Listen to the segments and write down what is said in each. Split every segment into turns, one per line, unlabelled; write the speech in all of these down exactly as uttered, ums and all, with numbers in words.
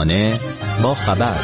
صبحانه با خبر.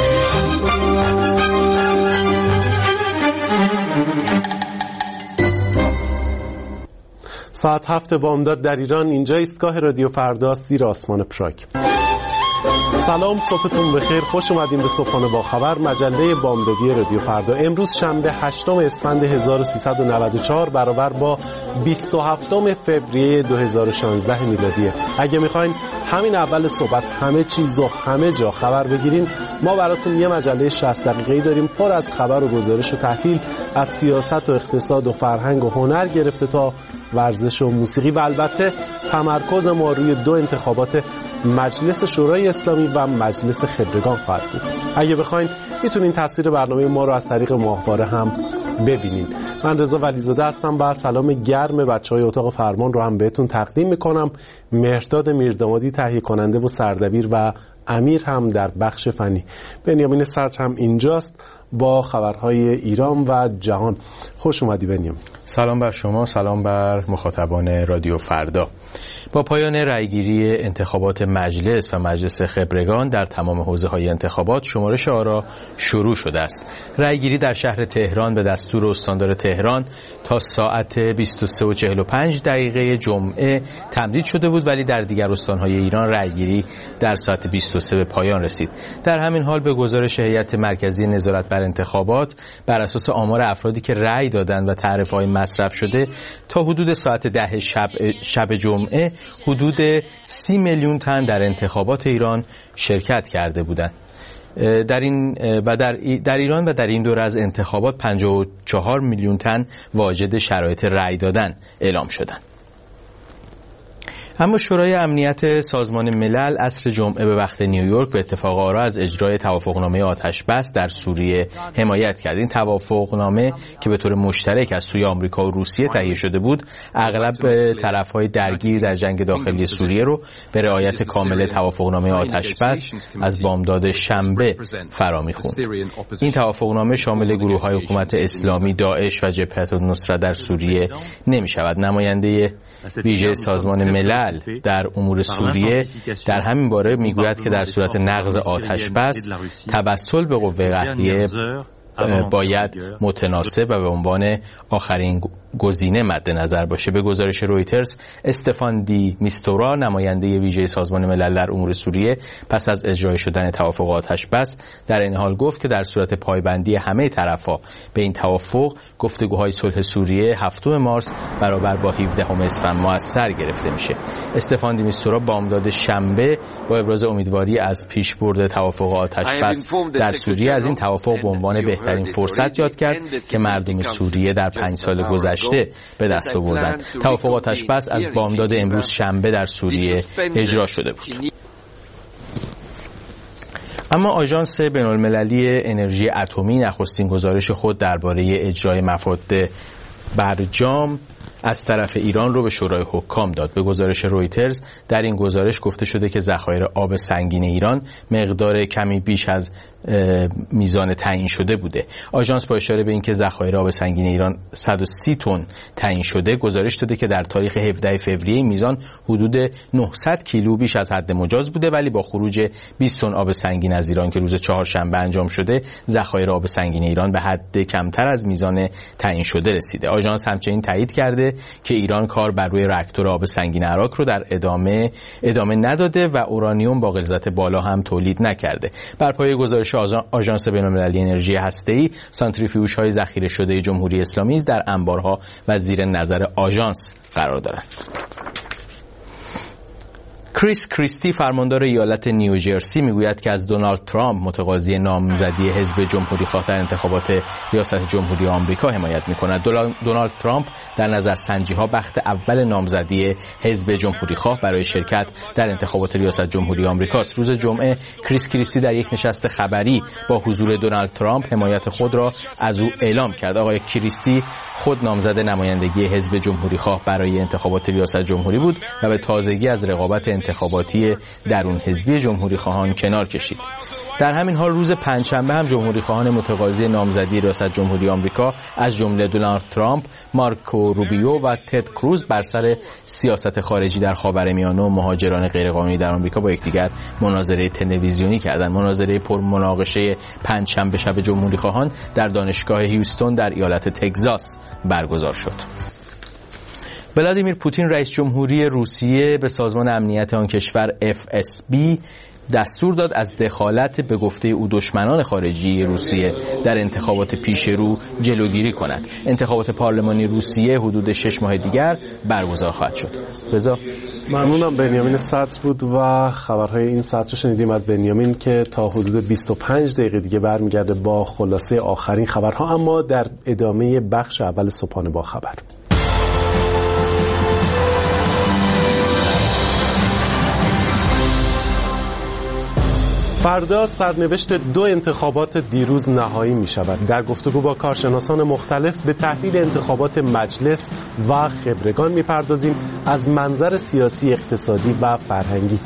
ساعت هفت بامداد در ایران. اینجا ایستگاه رادیو فردا، زیر آسمان پراگ. سلام، صبحتون بخیر. خوش اومدیم به صبحانه با خبر، مجله بامدادی رادیو فردا. امروز شنبه هشتم اسفند هزار و سیصد و نود و چهار برابر با بیست و هفتم فوریه دو هزار و شانزده میلادیه. اگه میخواین همین اول صبح از همه چیز و همه جا خبر بگیرین، ما براتون یه مجله شصت دقیقه‌ای داریم پر از خبر و گزارش و تحلیل از سیاست و اقتصاد و فرهنگ و هنر گرفته تا ورزش و موسیقی، و البته تمرکز ما روی دو انتخابات مجلس شورای اسلامی و مجلس خبرگان خواهد بود. اگه بخواین میتونین تصویر برنامه ما رو از طریق ماهواره هم ببینین. من رضا ولیزاده هستم و سلام گرم بچهای اتاق فرمان رو هم بهتون تقدیم میکنم. مهرداد میردامادی تهیه کننده و سردبیر و امیر هم در بخش فنی. بنیامین صدر هم اینجاست با خبرهای ایران و جهان. خوش اومدی بنیامین.
سلام بر شما، سلام بر مخاطبان رادیو فردا. با پایان رأیگیری انتخابات مجلس و مجلس خبرگان در تمام حوزه‌های انتخابات، شمارش آرا شروع شده است. رأیگیری در شهر تهران به دستور استاندار تهران تا ساعت بیست و سه و چهل و پنج دقیقه جمعه تمدید شده بود، ولی در دیگر استان‌های ایران رأیگیری در ساعت بیست و سه به پایان رسید. در همین حال به گزارش هیئت مرکزی نظارت بر انتخابات، بر اساس آمار افرادی که رأی دادند و تعرفه‌های مصرف شده، تا حدود ساعت ده شب شب جمعه حدود سی میلیون تن در انتخابات ایران شرکت کرده بودند. در این و در, در ایران و در این دور از انتخابات پنجاه و چهار میلیون تن واجد شرایط رأی دادن اعلام شدند. اما شورای امنیت سازمان ملل عصر جمعه به وقت نیویورک به اتفاق آرا از اجرای توافقنامه آتش بس در سوریه حمایت کرد. این توافقنامه که به طور مشترک از سوی آمریکا و روسیه تهیه شده بود، اغلب طرف‌های درگیر در جنگ داخلی سوریه رو به رعایت کامل توافقنامه آتش بس از بامداد شنبه فرا می‌خوند. این توافقنامه شامل گروه‌های حکومت اسلامی، داعش و جبهت النصره در سوریه نمی‌شود. نماینده ویژه سازمان ملل در امور سوریه در همین باره میگوید که در صورت نقض آتش بس، توسل به قوه قهریه باید متناسب و به عنوان آخرین گزینه مد نظر باشه. به گزارش رویترز، استفان دی میستورا، نماینده ویژه سازمان ملل در امور سوریه، پس از اجرای شدن توافق آتش بس در این حال گفت که در صورت پایبندی همه طرف‌ها به این توافق، گفتگوهای صلح سوریه هفتم مارس برابر با هفدهم اسفند مؤثر گرفته میشه. استفان دی میستورا بامداد شنبه با ابراز امیدواری از پیشبرد توافق آتش بس در سوریه از این توافق به عنوان بهترین فرصت یاد کرد که مردم سوریه در پنج سال گذشته به دست آوردند. توافق آتش بس از بامداد امروز شنبه در سوریه اجرا شده بود. اما آژانس بین‌المللی انرژی اتمی نخستین گزارش خود درباره اجرای مفاد برجام از طرف ایران رو به شورای حکام داد. به گزارش رویترز، در این گزارش گفته شده که ذخایر آب سنگین ایران مقدار کمی بیش از میزان تعیین شده بوده. آژانس با اشاره به اینکه ذخایر آب سنگین ایران صد و سی تن تعیین شده، گزارش داده که در تاریخ هفدهم فوریه میزان حدود نهصد کیلو بیش از حد مجاز بوده، ولی با خروج بیست تن آب سنگین از ایران که روز چهارشنبه انجام شده، ذخایر آب سنگین ایران به حد کمتر از میزان تعیین شده رسیده. آژانس همچنین تایید کرده که ایران کار بر روی راکتور آب سنگین عراق رو در ادامه ادامه نداده و اورانیوم با غلظت بالا هم تولید نکرده. بر پایه گزارش آژانس بین‌المللی انرژی هسته‌ای، سانتریفیوژهای ذخیره شده جمهوری اسلامی در انبارها و زیر نظر آژانس قرار دارند. کریس کریستی، فرماندار ایالت نیوجرسی، میگوید که از دونالد ترامپ، متقاضی نامزدی حزب جمهوری‌خواه در انتخابات ریاست جمهوری آمریکا، حمایت می‌کند. دونالد ترامپ در نظرسنجی‌ها بخت اول نامزدی حزب جمهوری‌خواه برای شرکت در انتخابات ریاست جمهوری آمریکا است. روز جمعه کریس کریستی در یک نشست خبری با حضور دونالد ترامپ حمایت خود را از او اعلام کرد. آقای کریستی خود نامزد نمایندگی حزب جمهوری‌خواه برای انتخابات ریاست جمهوری بود و به تازگی از رقابت انتخاباتی درون حزبی جمهوری خواهان کنار کشید. در همین حال روز پنجشنبه هم جمهوری خواهان متقاضی نامزدی ریاست جمهوری آمریکا از جمله دونالد ترامپ، مارکو روبیو و تد کروز بر سر سیاست خارجی در خاورمیانه و مهاجران غیرقانونی در آمریکا با یکدیگر مناظره تلویزیونی کردند. مناظره پرمناقشه پنجشنبه شب جمهوری خواهان در دانشگاه هیوستون در ایالت تگزاس برگزار شد. ولادیمیر پوتین رئیس جمهوری روسیه به سازمان امنیت آن کشور اف اس بی دستور داد از دخالت به گفته او دشمنان خارجی روسیه در انتخابات پیش رو جلوگیری کند. انتخابات پارلمانی روسیه حدود شش ماه دیگر برگزار خواهد شد. رضا،
ممنونم. بنیامین صدر بود و خبرهای این ساعت رو شنیدیم از بنیامین که تا حدود بیست و پنج دقیقه دیگه برمیگرده با خلاصه آخرین خبرها، اما در ادامه بخش اول صبحانه با خبر. فردا سرنوشت دو انتخابات دیروز نهایی می شود. در گفتگو با کارشناسان مختلف به تحلیل انتخابات مجلس و خبرگان می پردازیم از منظر سیاسی، اقتصادی و فرهنگی.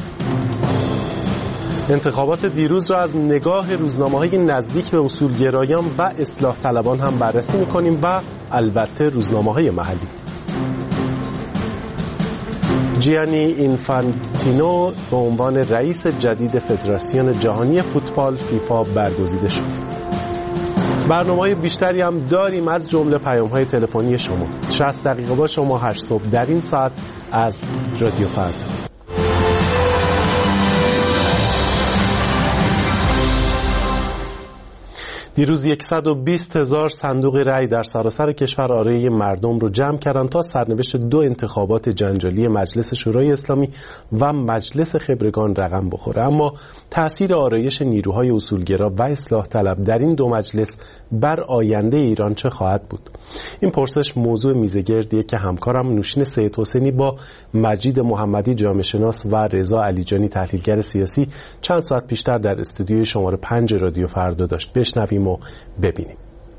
انتخابات دیروز را از نگاه روزنامه‌های نزدیک به اصولگرایان و اصلاح طلبان هم بررسی می کنیم و البته روزنامه‌های محلی. جیانی اینفانتینو به عنوان رئیس جدید فدراسیون جهانی فوتبال فیفا برگزیده شد. برنامه‌های بیشتری هم داریم از جمله پیام‌های تلفنی شما. شصت دقیقه با شما هر صبح در این ساعت از رادیو فردا. دیروز صد و بیست هزار صندوق رای در سراسر کشور آرای مردم رو جمع کردند تا سرنوشت دو انتخابات جنجالی مجلس شورای اسلامی و مجلس خبرگان رقم بخوره. اما تأثیر آرایش نیروهای اصولگرا و اصلاح طلب در این دو مجلس بر آینده ایران چه خواهد بود؟ این پرسش موضوع میزگردیه که همکارم نوشین سید حسینی با مجید محمدی جامعه شناس و رضا علیجانی تحلیلگر سیاسی چند ساعت پیشتر در استودیوی شماره پنج رادیو فردا داشت. بشنویم و ببینیم.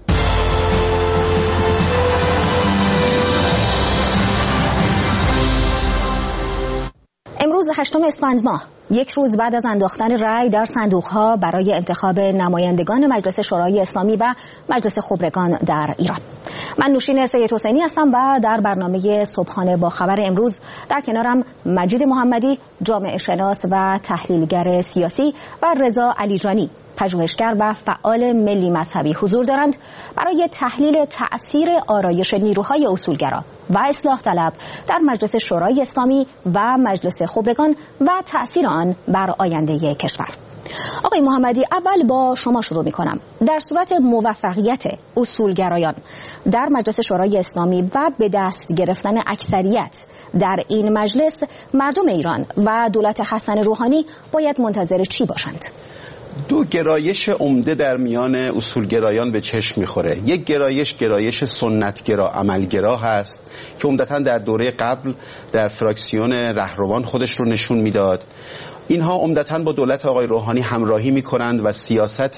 امروز هشتم اسفند ماه، یک روز بعد از انداختن رأی در صندوق‌ها برای انتخاب نمایندگان مجلس شورای اسلامی و مجلس خبرگان در ایران. من نوشین سید حسینی هستم و در برنامه صبحانه با خبر امروز در کنارم مجید محمدی جامعه شناس و تحلیلگر سیاسی و رضا علیجانی پژوهشگر و فعال ملی مذهبی حضور دارند برای تحلیل تأثیر آرایش نیروهای اصولگرا و اصلاح طلب در مجلس شورای اسلامی و مجلس خبرگان و تأثیر آن بر آینده کشور. آقای محمدی، اول با شما شروع می کنم. در صورت موفقیت اصولگرایان در مجلس شورای اسلامی و به دست گرفتن اکثریت در این مجلس، مردم ایران و دولت حسن روحانی باید منتظر چی باشند؟
دو گرایش عمده در میان اصولگرایان به چشم میخوره. یک گرایش گرایش سنتگرا عملگرا هست که عمدتاً در دوره قبل در فراکسیون رهروان خودش رو نشون میداد. اینها عمدتاً با دولت آقای روحانی همراهی میکنند و سیاست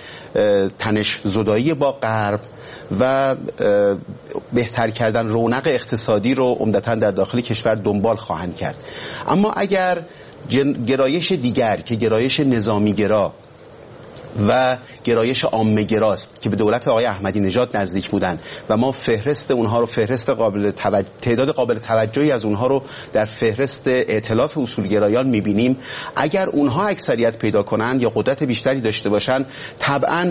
تنش زدایی با غرب و بهتر کردن رونق اقتصادی رو عمدتاً در داخل کشور دنبال خواهند کرد. اما اگر گرایش دیگر که گرایش نظامیگرا و گرایش عامه‌گراست که به دولت آقای احمدی نژاد نزدیک بودن و ما فهرست اونها رو فهرست قابل توجه، تعداد قابل توجهی از اونها رو در فهرست ائتلاف اصولگرایان می‌بینیم، اگر اونها اکثریت پیدا کنند یا قدرت بیشتری داشته باشند، طبعاً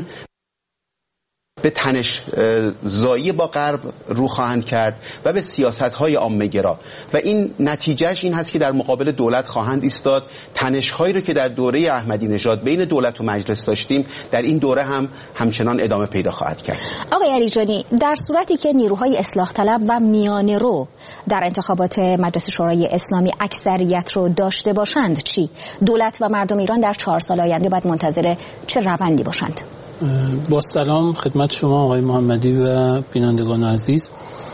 به تنش زایی با غرب رو خواهند کرد و به سیاست‌های عامه‌گرا و این نتیجهش این هست که در مقابل دولت خواهند ایستاد. تنش‌هایی رو که در دوره احمدی نژاد بین دولت و مجلس داشتیم در این دوره هم همچنان ادامه پیدا خواهد کرد.
آقای علیجانی، در صورتی که نیروهای اصلاح طلب و میانه رو در انتخابات مجلس شورای اسلامی اکثریت رو داشته باشند چی؟ دولت و مردم ایران در چهار سال آینده باید منتظر چه روندی باشند؟
با سلام خدمت شما آقای محمدی و بینندگان عزیز.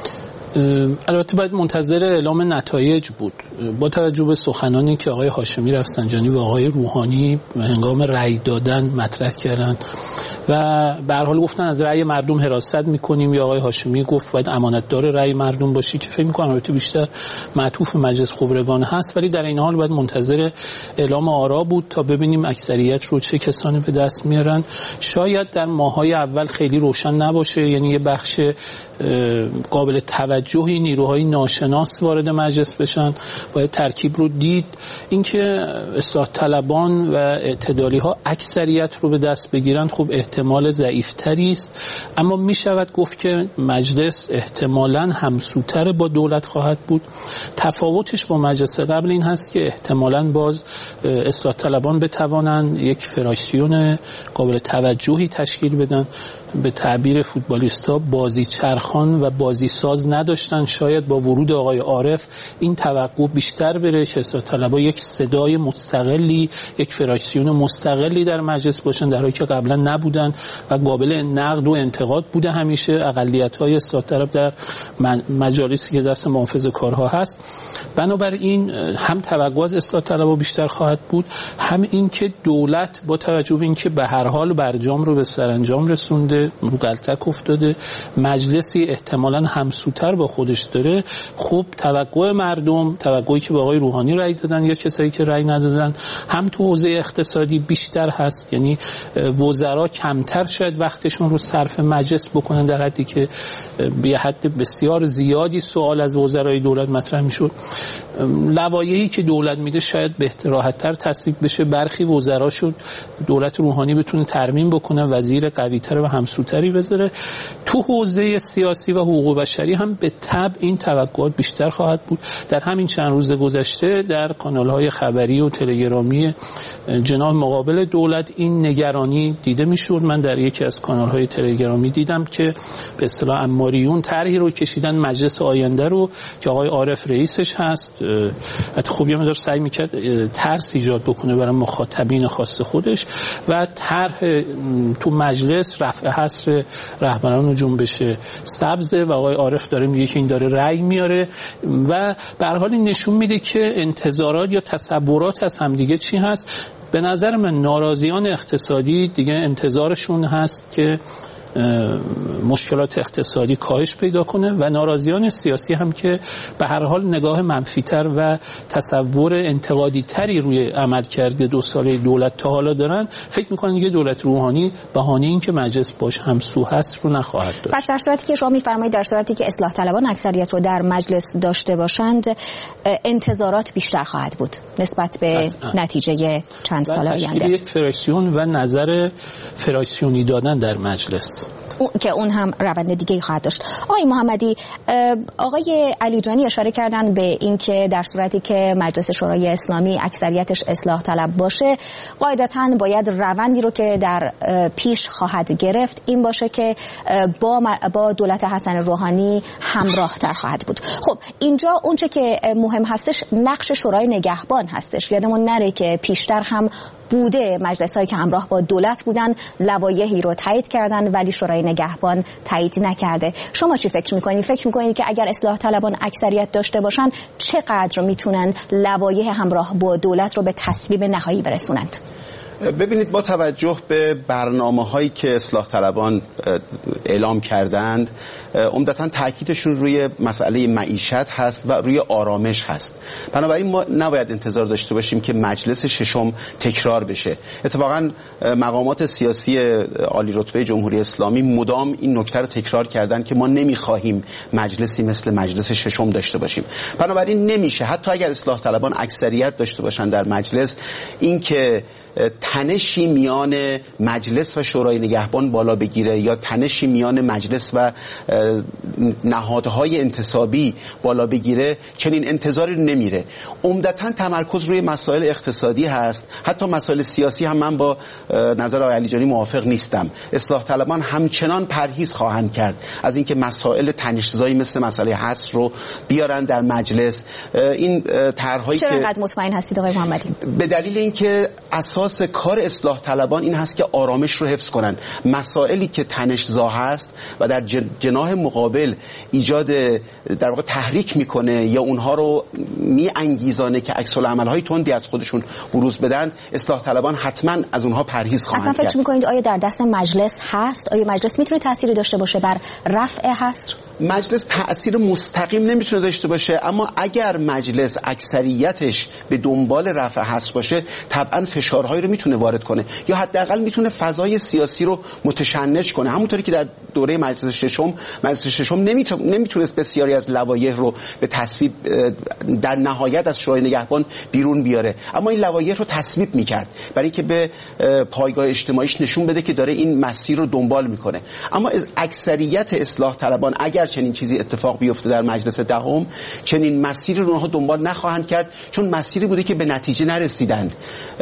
البته باید منتظر اعلام نتایج بود. با توجه به سخنانی که آقای هاشمی رفسنجانی و آقای روحانی هنگام رأی دادن مطرح کردند و به هر حال گفتن از رأی مردم حراست میکنیم، یا آقای هاشمی گفت باید امانتدار رأی مردم باشی که فکر میکنم البته بیشتر معطوف مجلس خبرگان هست، ولی در این حال باید منتظر اعلام آرا بود تا ببینیم اکثریت رو چه کسانی به دست میارن. شاید در ماهای اول خیلی روشن نباشه، یعنی یه بخش قابل توجهی نیروهای ناشناس وارد مجلس بشن، باید ترکیب رو دید. اینکه اصلاح طلبان و اعتدالی ها اکثریت رو به دست بگیرن خب احتمال ضعیف‌تری است، اما می شود گفت که مجلس احتمالاً همسوتر با دولت خواهد بود. تفاوتش با مجلس قبل این هست که احتمالاً باز اصلاح طلبان بتوانند یک فراکسیون قابل توجهی تشکیل بدن. به تعبیر فوتبالیستا بازی چرخان و بازی ساز نداشتن. شاید با ورود آقای عارف این توقع بیشتر بره که اصلاح طلبها یک صدای مستقلی، یک فراکسیون مستقلی در مجلس باشن، در حالی که قبلا نبودن و قابل نقد و انتقاد بوده همیشه اقلیت‌های اصلاح طلب در مجالسی که دست محافظه کارها هست. بنابراین هم توقع از اصلاح طلبها بیشتر خواهد بود، هم این که دولت با توجه به اینکه به هر حال برجام رو به سرانجام رسونده، رو غلطک افتاده، مجلسی احتمالاً همسوتر با خودش داره، خب توقع مردم، توقعی که به آقای روحانی رأی دادن یا کسایی که رأی ندادن، هم تو حوزه اقتصادی بیشتر هست. یعنی وزرا کمتر شاید وقتشون رو صرف مجلس بکنن، در حدی که به حد بسیار زیادی سوال از وزرای دولت مطرح میشد. لوایحی که دولت میده شاید بهتراحت‌تر تصویب بشه، برخی وزرا شد دولت روحانی بتونه ترمیم بکنه، وزیر قوی‌تر و همسوتری بذاره. تو حوزه سیاسی و حقوق بشری هم به طبع این توقعات بیشتر خواهد بود. در همین چند روز گذشته در کانال‌های خبری و تلگرامی جناح مقابل دولت این نگرانی دیده میشد. من در یکی از کانال‌های تلگرامی دیدم که به اصطلاح اماریون طرحی رو کشیدن مجلس آینده رو که آقای عارف رئیسش هست. حتی خوب یه مقدار سعی میکرد ترس ایجاد بکنه برای مخاطبین خاص خودش و طرح تو مجلس رفع حصر رهبران جنبش سبز و آقای عارف داره میگه که این داره رأی میاره و به هر حال نشون میده که انتظارات یا تصورات از همدیگه چی هست. به نظر من ناراضیان اقتصادی دیگه انتظارشون هست که مشکلات اقتصادی کاهش پیدا کنه و ناراضیان سیاسی هم که به هر حال نگاه منفی‌تر و تصور انتقادی تری روی عملکرد دو ساله دولت تا حالا دارن، فکر می‌کنن دیگه دولت روحانی بهانه این که مجلس باش همسو هست رو نخواهد داشت.
پس در صورتی که شما می‌فرمایید در صورتی که اصلاح طلبان اکثریت رو در مجلس داشته باشند، انتظارات بیشتر خواهد بود نسبت به نتیجه چند سال آینده.
یک فراکسیون و نظر فراکسیونی دادن در مجلس
که اون هم روند دیگه خواهد داشت. آقای محمدی، آقای علیجانی اشاره کردن به این که در صورتی که مجلس شورای اسلامی اکثریتش اصلاح طلب باشه، قاعدتاً باید روندی رو که در پیش خواهد گرفت این باشه که با با دولت حسن روحانی همراه تر خواهد بود. خب اینجا اونچه که مهم هستش نقش شورای نگهبان هستش. یادمون نره که پیشتر هم بوده مجلس هایی که همراه با دولت بودن لوایحی رو تایید کردن ولی شورای نگهبان تایید نکرده. شما چی فکر میکنید؟ فکر میکنید که اگر اصلاح طلبان اکثریت داشته باشن چقدر میتونن لوایح همراه با دولت رو به تصویب نهایی برسونند؟
ببینید، با توجه به برنامه هایی که اصلاح طلبان اعلام کردند، عمدتاً تاکیدشون روی مسئله معیشت هست و روی آرامش هست. بنابراین ما نباید انتظار داشته باشیم که مجلس ششم تکرار بشه. اتفاقاً مقامات سیاسی عالی رتبه جمهوری اسلامی مدام این نکته رو تکرار کردن که ما نمیخواهیم مجلسی مثل مجلس ششم داشته باشیم. بنابراین نمیشه حتی اگر اصلاح طلبان اکثریت داشته باشن در مجلس، این که تنشی میان مجلس و شورای نگهبان بالا بگیره یا تنشی میان مجلس و نهادهای انتصابی بالا بگیره، چنین انتظاری نمیره. عمدتاً تمرکز روی مسائل اقتصادی هست. حتی مسائل سیاسی هم من با نظر آقای علیجانی موافق نیستم. اصلاح طلبان همچنان پرهیز خواهند کرد از اینکه مسائل تنش‌زایی مثل مسئله حصر رو بیارن در مجلس. این طرحهایی که
چرا انقدر مطمئن هستید آقای محمدی؟
به دلیل اینکه اساس اساس کار اصلاح طلبان این هست که آرامش رو حفظ کنن. مسائلی که تنش‌زا هست و در جناح مقابل ایجاد در واقع تحریک میکنه یا اونها رو میانگیزانه که عکس العمل‌های تندی از خودشون بروز بدن، اصلاح طلبان حتما از اونها پرهیز خواهند کرد.
اصلا فکر میکنید آیا در دست مجلس هست؟ آیا مجلس میتونه تأثیری داشته باشه بر رفع حصر؟
مجلس تأثیر مستقیم نمیتونه داشته باشه، اما اگر مجلس اکثریتش به دنبال رفع حصر باشه طبعا فشارهایی رو میتونه وارد کنه یا حداقل میتونه فضای سیاسی رو متشنج کنه. همونطوری که در دوره مجلس ششم مجلس ششم نمیتونست بسیاری از لوایح رو به تصویب در نهایت از شورای نگهبان بیرون بیاره، اما این لوایح رو تصویب میکرد برای اینکه به پایگاه اجتماعیش نشون بده که داره این مسیر رو دنبال میکنه. اما اکثریت اصلاح طلبان اگر چنین چیزی اتفاق بیفته در مجلس دهم، چنین مسیری رو اونها دنبال نخواهند کرد، چون مسیری بوده که به نتیجه نرسیدند.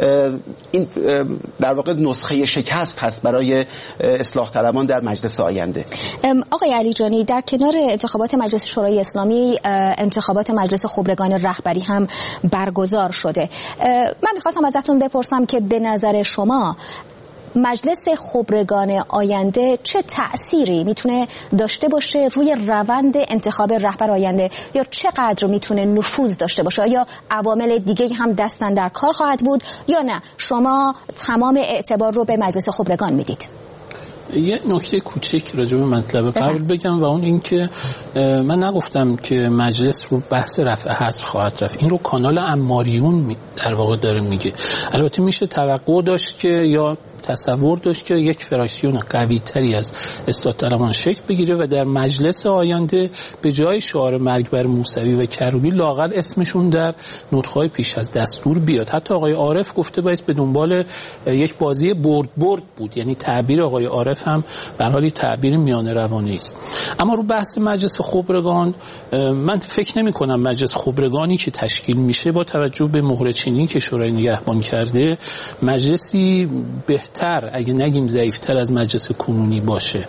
این در واقع نسخه شکست هست برای اصلاح طلبان در مجلس آینده.
آقای علیجانی، در کنار انتخابات مجلس شورای اسلامی انتخابات مجلس خبرگان رهبری هم برگزار شده. من می‌خواستم ازتون بپرسم که به نظر شما مجلس خبرگان آینده چه تأثیری میتونه داشته باشه روی روند انتخاب رهبر آینده، یا چقدر میتونه نفوذ داشته باشه؟ یا عوامل دیگه هم دستن در کار خواهد بود یا نه شما تمام اعتبار رو به مجلس خبرگان میدید؟
یه نکته کوچیک راجع به مطلب قبل بگم و اون این که من نگفتم که مجلس رو بحث رفع حصر خواهد رفت، این رو کانال عماریون در واقع داره میگه. البته میشه توقع داشت که یا تصور داشت که یک فراکسیون قوی تری از اصلاح طلبان شکل بگیره و در مجلس آینده به جای شعار مرگ بر موسوی و کروبی لااقل اسمشون در نطق‌های پیش از دستور بیاد. حتی آقای عارف گفته باید به دنبال یک بازی برد برد بود، یعنی تعبیر آقای عارف هم به هر حال تعبیر میانه روانه است. اما رو بحث مجلس خبرگان، من فکر نمی کنم مجلس خبرگانی که تشکیل میشه با توجه به مهره چینی که شورای نگهبان کرده مجلسی بهتر، اگه نگیم ضعیفتر از مجلس کنونی باشه.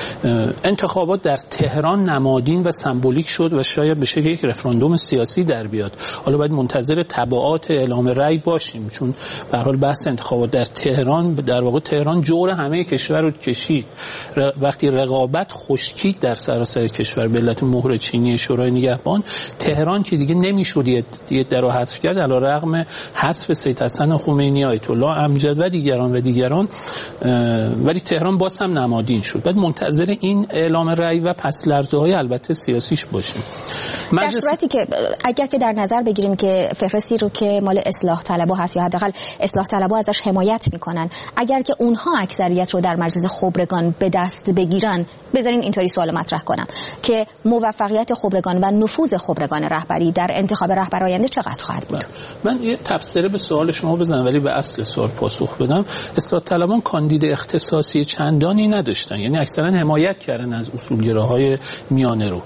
انتخابات در تهران نمادین و سمبولیک شد و شاید به شکل یک رفراندوم سیاسی در بیاد. حالا باید منتظر تبعات اعلام رأی باشیم، چون به هر حال بحث انتخابات در تهران در واقع تهران جور همه کشور رو کشید. وقتی رقابت خشکید در سراسر کشور به علت مهر چینی شورای نگهبان، تهران که دیگه نمیشد یه درو حذف کرد علیرغم حذف سید حسن خمینی، آیت الله امجد و دیگران و دیگران، ولی تهران باز هم نمادین شد. بعد منتظر این اعلام رأی و پس لرزه‌های البته سیاسیش باشیم.
در صورتی که اگر که در نظر بگیریم که فهرستی رو که مال اصلاح طلبها هست یا حداقل اصلاح طلبها ازش حمایت میکنن، اگر که اونها اکثریت رو در مجلس خبرگان به دست بگیرن، بذارین اینطوری سوال مطرح کنم که موفقیت خبرگان و نفوذ خبرگان رهبری در انتخاب رهبر آینده چقدر خواهد بود؟
من یه تفسیر به سوال شما بزنم ولی به اصل سوال پاسخ بدم. اصلاح طلبان کاندید اختصاصی چندانی نداشتن، یعنی اکثرا حمایت کردن از اصولگراهای میانه رو.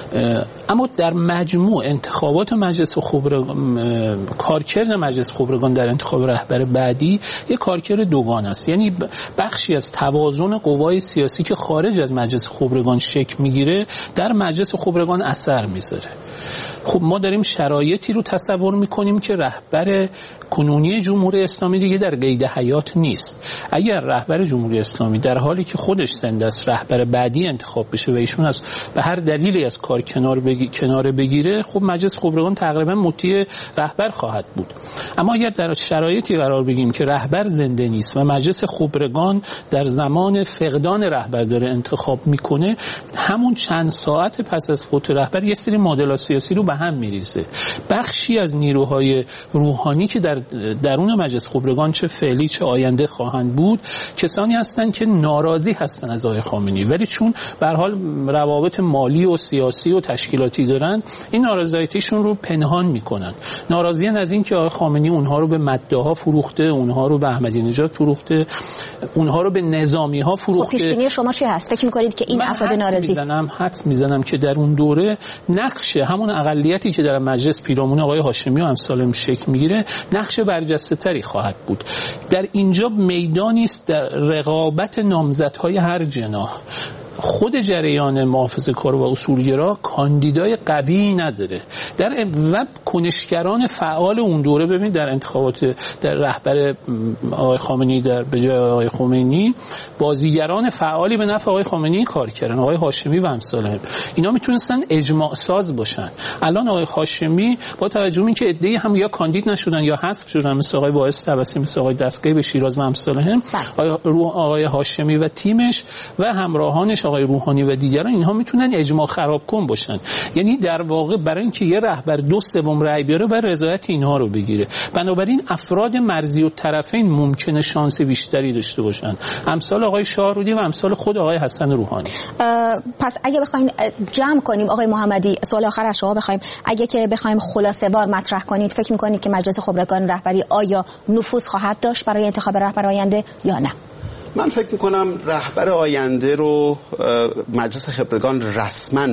اما در مجموع انتخابات مجلس خبرگان، کارکرد مجلس خبرگان در انتخاب رهبر بعدی یک کارکرد دوگانه است، یعنی بخشی از توازن قوای سیاسی که خارج از مجلس خبرگان شکل میگیره در مجلس خبرگان اثر میذاره. خب ما داریم شرایطی رو تصور میکنیم که رهبر کنونی جمهوری اسلامی دیگه در قید حیات نیست. اگر رهبر جمهوری اسلامی در حالی که خودش زنده است رهبر بعدی انتخاب بشه و ایشون از به هر دلیلی از کار کنار بگی... کنار بگیره، خب مجلس خبرگان تقریبا مطیع رهبر خواهد بود. اما اگر در شرایطی قرار بگیریم که رهبر زنده نیست و مجلس خبرگان در زمان فقدان رهبر داره انتخاب میکنه، همون چند ساعت پس از فوت رهبر یه سری معادلات سیاسی رو به هم میریزه. بخشی از نیروهای روحانی که در درون مجلس خبرگان چه فعلی چه آینده خواهند بود، کسانی هستند که ناراضی هستند از آقای خامنه‌ای، ولی چون به هر حال روابط مالی و سیاسی و تشکیلاتی دارن، این نارضایتیشون رو پنهان میکنن. ناراضیان از این که آقای خامنه‌ای اونها رو به مدعاها فروخته، اونها رو به احمدی نژاد فروخته، اونها رو به نظامی ها فروخته.
خب پیش‌بینی شما چی هست؟ فکر می‌کنید که این افراد ناراضی
میزنم حدس میزنم که در اون دوره نقش همون اقلیتی که در مجلس پیرامون آقای هاشمی و امثال شکل میگیره نقش برجسته تری خواهد بود. در اینجا میدانی است در رقابت نامزدهای هر جناح. خود جریان محافظه‌کار و اصولگرا کاندیدای قوی نداره. در و کنشگران فعال اون دوره، ببین در انتخابات در رهبر آقای خامنه‌ای در به جای آقای خمینی، بازیگران فعالی به نفع آقای خامنه‌ای کار کردن، آقای هاشمی و امثال اینا میتونستن اجماع ساز باشن. الان آقای هاشمی با توجه به اینکه عده‌ای هم یا کاندید نشدن یا حذف شدن، مثل آقای واعظ طبسی، مثل آقای دستگاه به شیراز و امثال هم، آقای هاشمی و تیمش و همراهانش آقای روحانی و دیگران، اینها میتونن اجماع خراب کن باشن. یعنی در واقع برای اینکه یه رهبر دو سوم رأی بیاره باید رضایت اینها رو بگیره. بنابراین افراد مرزی الطرفین ممکنه شانس بیشتری داشته باشن، امثال آقای شاهرودی و امثال خود آقای حسن روحانی.
پس اگه بخوایم جمع کنیم آقای محمدی، سوال آخر از شما بخوایم، اگه که بخوایم خلاصه وار مطرح کنید، فکر می‌کنید که مجلس خبرگان رهبری آیا نفوذ خواهد داشت برای انتخاب رهبر آینده یا نه؟
من فکر میکنم رهبر آینده رو مجلس خبرگان رسما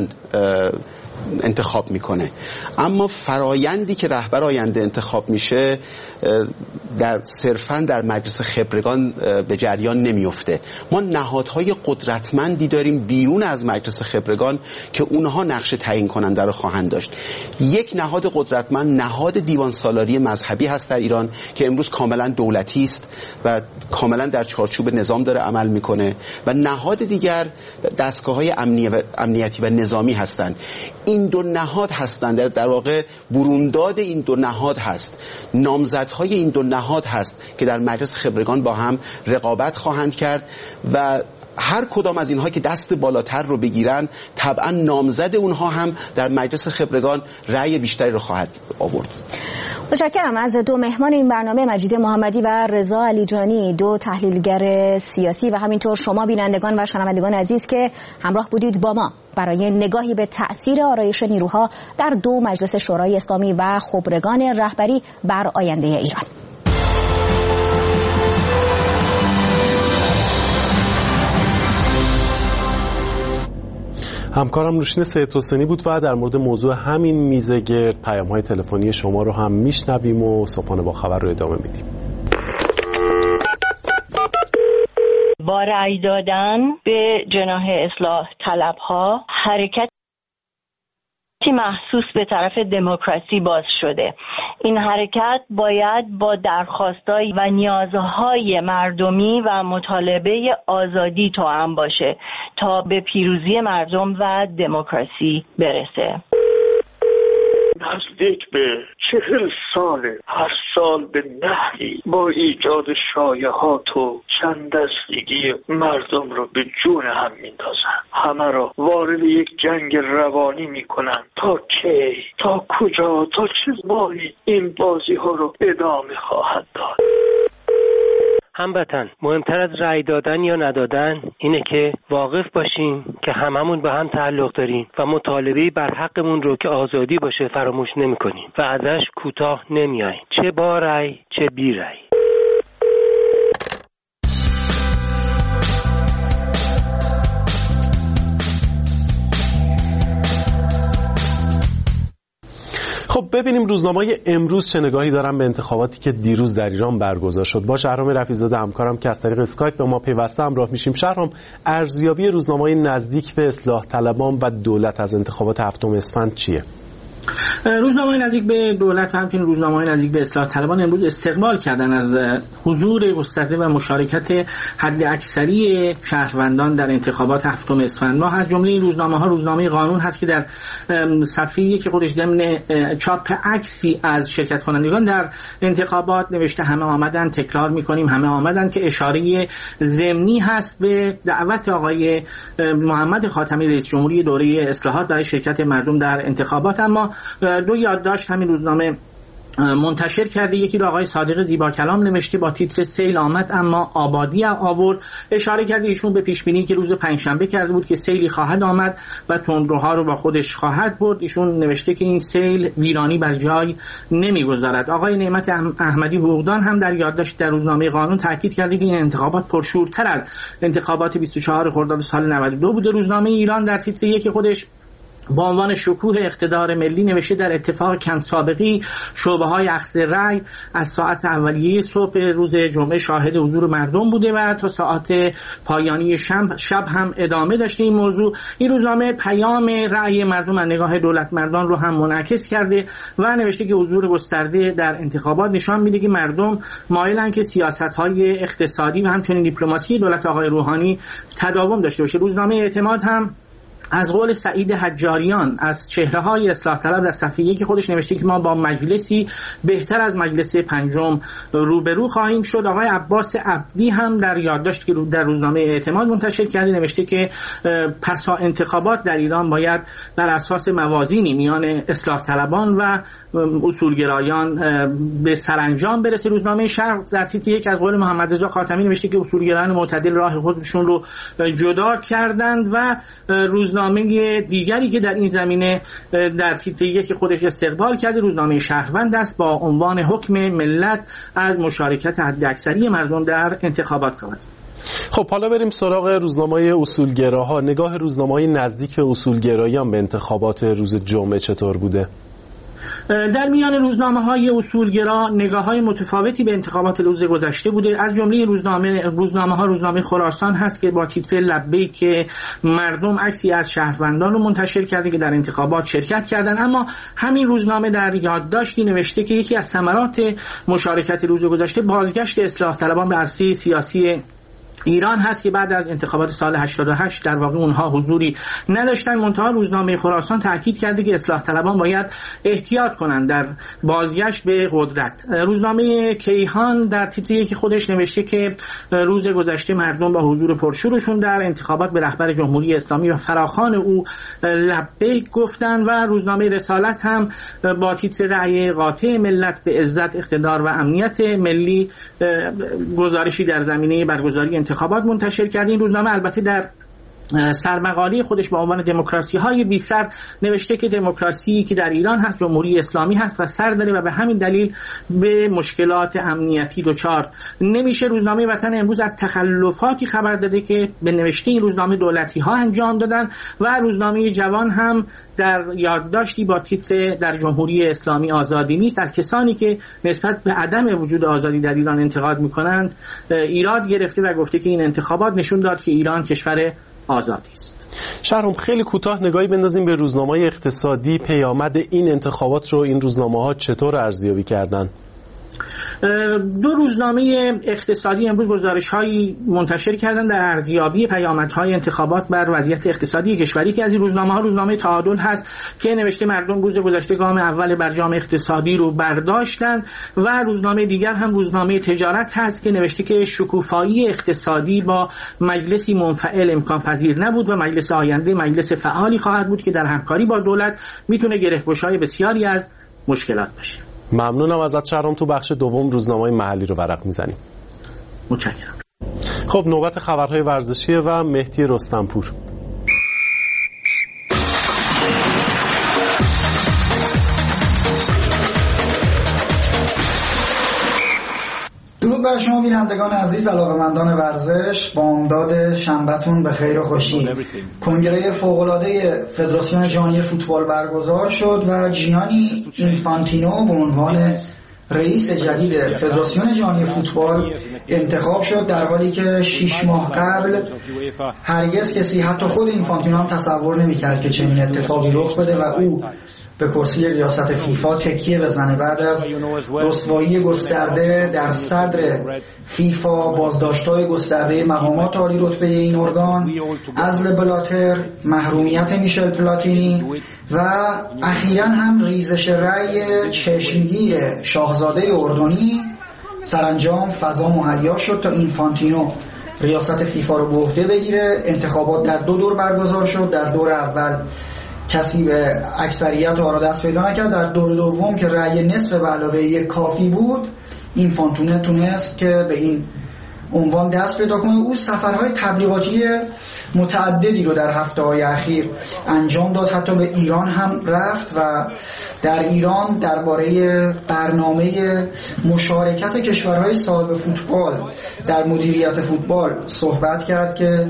انتخاب میکنه، اما فرایندی که رهبر آینده انتخاب میشه در صرفاً در مجلس خبرگان به جریان نمیفته. ما نهادهای قدرتمندی داریم بیرون از مجلس خبرگان که اونها نقش تعیین کننده رو خواهند داشت. یک نهاد قدرتمند نهاد دیوان سالاری مذهبی هست در ایران که امروز کاملا دولتی است و کاملا در چارچوب نظام داره عمل میکنه، و نهاد دیگر دستگاه‌های امنیه و امنیتی و نظامی هستند. این دو نهاد هستند، در, در واقع برونداد این دو نهاد هست، نامزدهای این دو نهاد هست که در مجلس خبرگان با هم رقابت خواهند کرد و هر کدام از اینها که دست بالاتر رو بگیرن طبعا نامزد اونها هم در مجلس خبرگان رأی بیشتری رو خواهد آورد.
متشکرم از دو مهمان این برنامه، مجید محمدی و رضا علیجانی، دو تحلیلگر سیاسی، و همینطور شما بینندگان و شنوندگان عزیز که همراه بودید با ما برای نگاهی به تأثیر آرایش نیروها در دو مجلس شورای اسلامی و خبرگان رهبری بر آینده ایران.
همکارم نوشین سید حسینی بود و در مورد موضوع همین میزه گرد پیام‌های تلفنی شما رو هم میشنویم و صبحانه با خبر رو ادامه میدیم.
با رأی دادن به جناح اصلاح طلبها حرکتی محسوس به طرف دموکراسی باز شده. این حرکت باید با درخواست‌های و نیازهای مردمی و مطالبه آزادی توأم باشه تا به پیروزی مردم و دموکراسی برسه.
نزدیک به چهل سال هر سال به نحوی با ایجاد شایعات و چند دستگی مردم رو به جون هم میندازن، همه رو وارد یک جنگ روانی میکنن. تا کی، تا کجا، تا چه زمانی این بازی ها رو ادامه خواهد داد؟
هموطن، مهمتر از رأی دادن یا ندادن اینه که واقف باشیم که هممون به هم تعلق داریم و مطالبه بر حقمون رو که آزادی باشه فراموش نمی کنیم و ازش کوتاه نمیاییم، چه با رأی چه بی رأی.
خب ببینیم روزنامه‌های امروز چه نگاهی دارن به انتخاباتی که دیروز در ایران برگزار شد. با شهرام رفیع‌زاده همکارم که از طریق اسکایپ به ما پیوسته همراه میشیم. شهرام، ارزیابی روزنامه‌های نزدیک به اصلاح طلبان و دولت از انتخابات هفتم اسفند چیه؟
روزنامه‌های نزدیک به دولت و همچنین روزنامه‌های نزدیک به اصلاح طلبان امروز استقبال کردن از حضور گسترده و مشارکت حد اکثری شهروندان در انتخابات هفتم اسفند ماه. از جمله این روزنامه‌ها روزنامه قانون هست که در صفحه یک خودش ضمن چاپ عکسی از شرکت کنندگان در انتخابات نوشته همه آمدن، تکرار می‌کنیم همه آمدن، که اشاره ضمنی هست به دعوت آقای محمد خاتمی رئیس جمهوری دوره اصلاحات برای شرکت مردم در انتخابات. اما دو یادداشت همین روزنامه منتشر کرده. یکی رو آقای صادق زیبا کلام نوشته با تیتر سیل آمد اما آبادی آورد. اشاره کرده ایشون به پیش بینی که روز پنجشنبه کرده بود که سیلی خواهد آمد و تندروها رو با خودش خواهد برد. ایشون نوشته که این سیل ویرانی بر جای نمیگذارد. آقای نعمت احمدی حقوقدان هم در یادداشت در روزنامه قانون تاکید کرده که این انتخابات پرشورتر از انتخابات بیست و چهار خرداد سال نود و دو بوده. روزنامه ایران در تیتر یک خودش با عنوان شکوه اقتدار ملی نوشته در اتفاق کم سابقی شعبه‌های اخذ رأی از ساعت اولیه صبح روز جمعه شاهد حضور مردم بوده و تا ساعت پایانی شب, شب هم ادامه داشته این موضوع. این روزنامه پیام رأی مردم از نگاه دولت مردان رو هم منعکس کرده و نوشته که حضور گسترده در انتخابات نشان میده که مردم مایلن که سیاست‌های اقتصادی و همچنین دیپلماسی دولت آقای روحانی تداوم داشته باشه. روزنامه اعتماد هم از قول سعید حجاریان از چهره‌های اصلاح طلب در صفحه یک خودش نوشته که ما با مجلسی بهتر از مجلس پنجم روبرو خواهیم شد. آقای عباس عبدی هم در یادداشت که در روزنامه اعتماد منتشر کرده نوشته که پسا انتخابات در ایران باید بر اساس موازینی میان اصلاح طلبان و اصولگرایان به سرانجام برسه. روزنامه شرق در تیتر یک از قول محمد رضا خاتمی نوشته که اصولگرایان معتدل راه خودشون رو جدا کردند و روزنامه دیگری که در این زمینه در تیتر یک خودش استقبال کرده روزنامه شهروند است با عنوان حکم ملت از مشارکت حداکثری مردم در انتخابات خواهد.
خب حالا بریم سراغ روزنامه‌های اصولگراها. نگاه روزنامه‌های نزدیک به اصولگرایان به انتخابات روز جمعه چطور بوده؟
در میان روزنامه‌های اصولگرا نگاه‌های متفاوتی به انتخابات روز گذشته بوده. از جمله روزنامه روزنامه‌ها روزنامه خراسان هست که با تیتر لبیک که مردم عکسی از شهروندان رو منتشر کرده که در انتخابات شرکت کردند، اما همین روزنامه در یادداشتی نوشته که یکی از ثمرات مشارکت روز گذشته بازگشت اصلاح طلبان به عرصه سیاسی ایران هست که بعد از انتخابات سال هشتاد و هشت در واقع اونها حضوری نداشتن. منتها روزنامه خراسان تاکید کرده که اصلاح طلبان باید احتیاط کنند در بازگشت به قدرت. روزنامه کیهان در تیتر یکی خودش نوشته که روز گذشته مردم با حضور پرشورشون در انتخابات به رهبر جمهوری اسلامی و فراخوان او لبیک گفتند و روزنامه رسالت هم با تیتر رأی قاطع ملت به عزت اقتدار و امنیت ملی گزارشی در زمینه برگزاری انتخابات منتشر کرده. این روزنامه البته در سرمقاله خودش با عنوان دموکراسی های بی سر نوشته که دموکراسی که در ایران هست جمهوری اسلامی هست و سر داره و به همین دلیل به مشکلات امنیتی دچار نمیشه. روزنامه وطن امروز از تخلفاتی خبر داده که به نوشته این روزنامه دولتی ها انجام دادن و روزنامه جوان هم در یادداشتی با تیتر در جمهوری اسلامی آزادی نیست از کسانی که نسبت به عدم وجود آزادی در ایران انتقاد میکنند ایراد گرفته و گفته که این انتخابات نشون داد که ایران کشور آزادی است.
شهرام خیلی کوتاه نگاهی بندازیم به روزنامه‌های اقتصادی. پیامد این انتخابات رو این روزنامه‌ها چطور ارزیابی کردن؟
دو روزنامه اقتصادی امروز گزارش‌هایی منتشر کردن در ارزیابی پیامدهای انتخابات بر وضعیت اقتصادی کشوری که از این روزنامه‌ها روزنامه تعادل هست که نوشته مردم روز گذشته گام اول برجام اقتصادی رو برداشتند و روزنامه دیگر هم روزنامه تجارت هست که نوشته که شکوفایی اقتصادی با مجلسی منفعل امکان پذیر نبود و مجلس آینده مجلس فعالی خواهد بود که در همکاری با دولت میتونه گره‌گشای بسیاری از مشکلات باشه.
ممنونم ازت شهرام. تو بخش دوم روزنامه‌های محلی رو ورق میزنیم.
متشکرم.
خب نوبت خبرهای ورزشی و مهدی رستمپور.
درود بر شما بینندگان عزیز، علاقه‌مندان ورزش، بامداد شنبهتون به خیر و خوشی. کنگره فوق‌العاده فدراسیون جهانی فوتبال برگزار شد و جیانی اینفانتینو به عنوان رئیس جدید فدراسیون جهانی فوتبال انتخاب شد، در حالی که شش ماه قبل هرگز کسی حتی خود اینفانتینو هم تصور نمی‌کرد که چنین اتفاقی رخ بده و او به کرسی ریاست فیفا تکیه بزنه بعد از رسوایی گسترده در صدر فیفا، بازداشت‌های گسترده مقامات عالی رتبه این ارگان، عزل بلاتر، محرومیت میشل پلاتینی و اخیراً هم ریزش رأی چشمگیر شاهزاده اردنی، سرانجام فضا مهیا شد تا اینفانتینو ریاست فیفا رو به عهده بگیره. انتخابات در دو دور برگزار شد. در دور اول کسی به اکثریت آرا دست پیدا نکرد. در دور دوم که رأی نصف به علاوه یک کافی بود، اینفانتینو تونست که به این عنوان دست پیدا کنه. او سفرهای تبلیغاتی متعددی رو در هفته‌های اخیر انجام داد، حتی به ایران هم رفت و در ایران درباره برنامه مشارکت کشورهای صاحب فوتبال در مدیریت فوتبال صحبت کرد که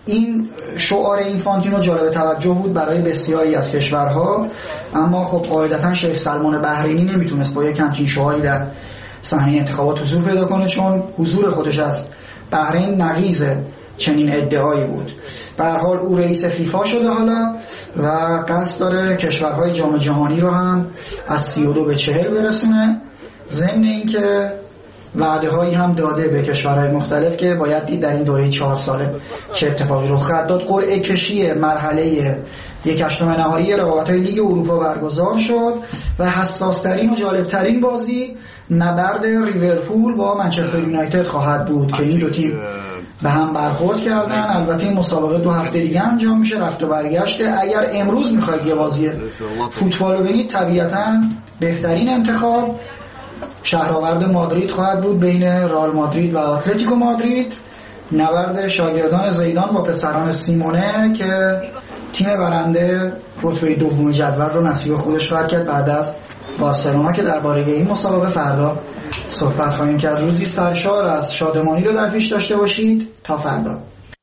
این شعار اینفانتینو جالب توجه بود برای بسیاری از کشورها، اما خب قاعدتا شیخ سلمان بحرینی نمیتونست با یک همچین شعاری در صحنه انتخابات حضور پیدا کنه، چون حضور خودش از بحرین نقیض چنین ادعایی بود. به هر حال او رئیس فیفا شده حالا و قصد داره کشورهای جام جهانی رو هم از سی و دو به چهل برسونه، ضمن اینکه وعده هایی هم داده به کشورهای مختلف که باید دید در این دوره چهار ساله چه اتفاقی رخ خواهد داد. قرعه کشی مرحله یک هشتم نهایی رقابت‌های لیگ اروپا برگزار شد و حساس‌ترین و جالب‌ترین بازی نبرد لیورپول با منچستر یونایتد خواهد بود که این دو تیم به هم برخورد کردن. البته این مسابقه دو هفته دیگه انجام میشه، رفت و برگشته. اگر امروز میخواید یه بازی فوتبال رو ببینید، طبیعتاً بهترین انتخاب شهرآورد مادرید خواهد بود بین رئال مادرید و اتلتیکو مادرید، نبرد شاگردان زیدان با پسران سیمونه که تیم برنده رتبه دوم جدول رو نصیب خودش خواهد کرد بعد از بارسلونا که درباره این مسابقه فردا صحبت خواهیم کرد. روزی سرشار از شادمانی رو در پیش داشته باشید. تا فردا.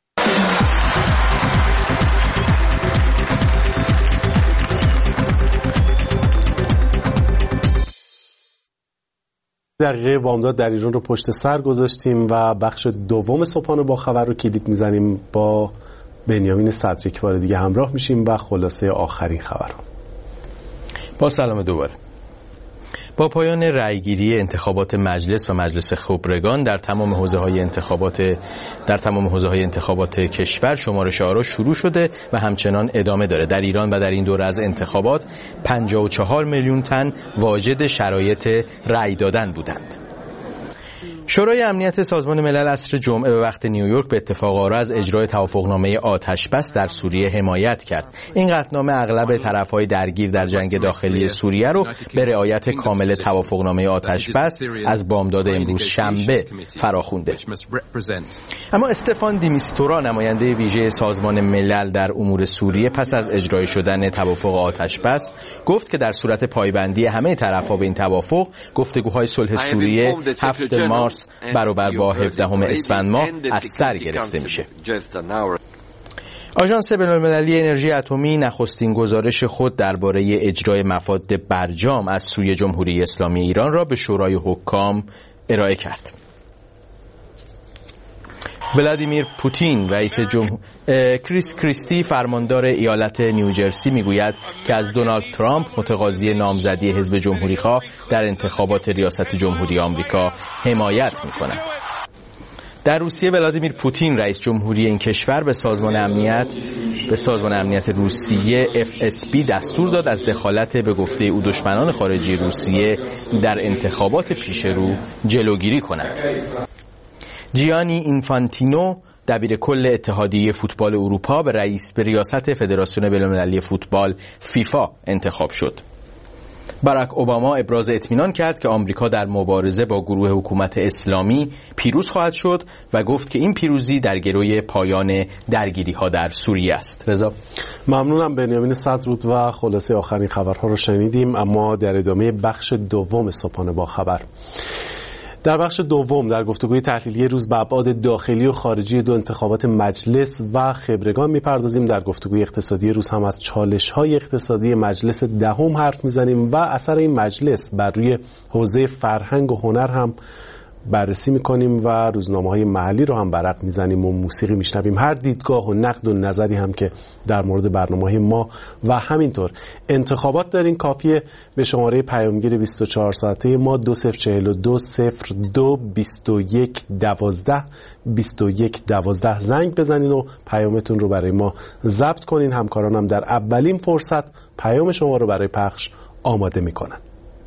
دقیقه بامداد در ایران رو پشت سر گذاشتیم و بخش دوم صبحانه با خبر رو کلید میزنیم. با بنیامین صدر یک بار دیگه همراه میشیم و خلاصه آخرین خبر رو.
با سلام دوباره. با پایان رأیگیری انتخابات مجلس و مجلس خبرگان در تمام حوزه‌های انتخابات در تمام حوزه‌های انتخابات کشور شمارش آرا شروع شده و همچنان ادامه داره. در ایران و در این دوره از انتخابات پنجاه و چهار میلیون تن واجد شرایط رأی دادن بودند. شورای امنیت سازمان ملل عصر جمعه به وقت نیویورک به اتفاق آرا از اجرای توافقنامه آتش‌بس در سوریه حمایت کرد. این قطعنامه اغلب طرف‌های درگیر در جنگ داخلی سوریه رو به رعایت کامل توافقنامه آتش‌بس از بامداد امروز شنبه فراخوانده. اما استفان دیمیستورا نماینده ویژه سازمان ملل در امور سوریه پس از اجرای شدن توافق آتش‌بس گفت که در صورت پایبندی همه طرف‌ها به این توافق، گفتگوهای صلح سوریه هفتم مارس برابر با هفدهم اسفند ماه از سر گرفته میشه. آژانس بین‌المللی انرژی اتمی نخستین گزارش خود درباره اجرای مفاد برجام از سوی جمهوری اسلامی ایران را به شورای حکام ارائه کرد. ولادیمیر پوتین رئیس جمهور کریس کریستی فرماندار ایالت نیوجرسی میگوید که از دونالد ترامپ متقاضی نامزدی حزب جمهوری‌خواه در انتخابات ریاست جمهوری آمریکا حمایت می‌کند. در روسیه ولادیمیر پوتین رئیس جمهوری این کشور به سازمان امنیت به سازمان امنیت روسیه اف اس بی دستور داد از دخالت به گفته او دشمنان خارجی روسیه در انتخابات پیش رو جلوگیری کند. جیانی اینفانتینو دبیر کل اتحادیه فوتبال اروپا به رئیس به ریاست فدراسیون بین‌المللی فوتبال فیفا انتخاب شد. باراک اوباما ابراز اطمینان کرد که آمریکا در مبارزه با گروه حکومت اسلامی پیروز خواهد شد و گفت که این پیروزی در گروی پایان درگیری‌ها در سوریه است. رضا،
ممنونم. بنیامین صدر بود و خلاصه آخرین خبرها رو شنیدیم. اما در ادامه بخش دوم صبحانه با خبر، در بخش دوم در گفتگوی تحلیلی روز به ابعاد داخلی و خارجی دو انتخابات مجلس و خبرگان میپردازیم. در گفتگوی اقتصادی روز هم از چالش‌های اقتصادی مجلس دهم حرف میزنیم و اثر این مجلس بر روی حوزه فرهنگ و هنر هم بررسی میکنیم و روزنامه‌های محلی رو هم برق میزنیم و موسیقی میشنویم. هر دیدگاه و نقد و نظری هم که در مورد برنامه‌های ما و همینطور انتخابات دارین کافیه به شماره پیامگیر بیست و چهار ساعته ما دو صفر چهل و دو صفر دو بیست و یک دوازده بیست و یک دوازده زنگ بزنین و پیامتون رو برای ما ضبط کنین. همکارانم در اولین فرصت پیام شما رو برای پخش آماده میکنن.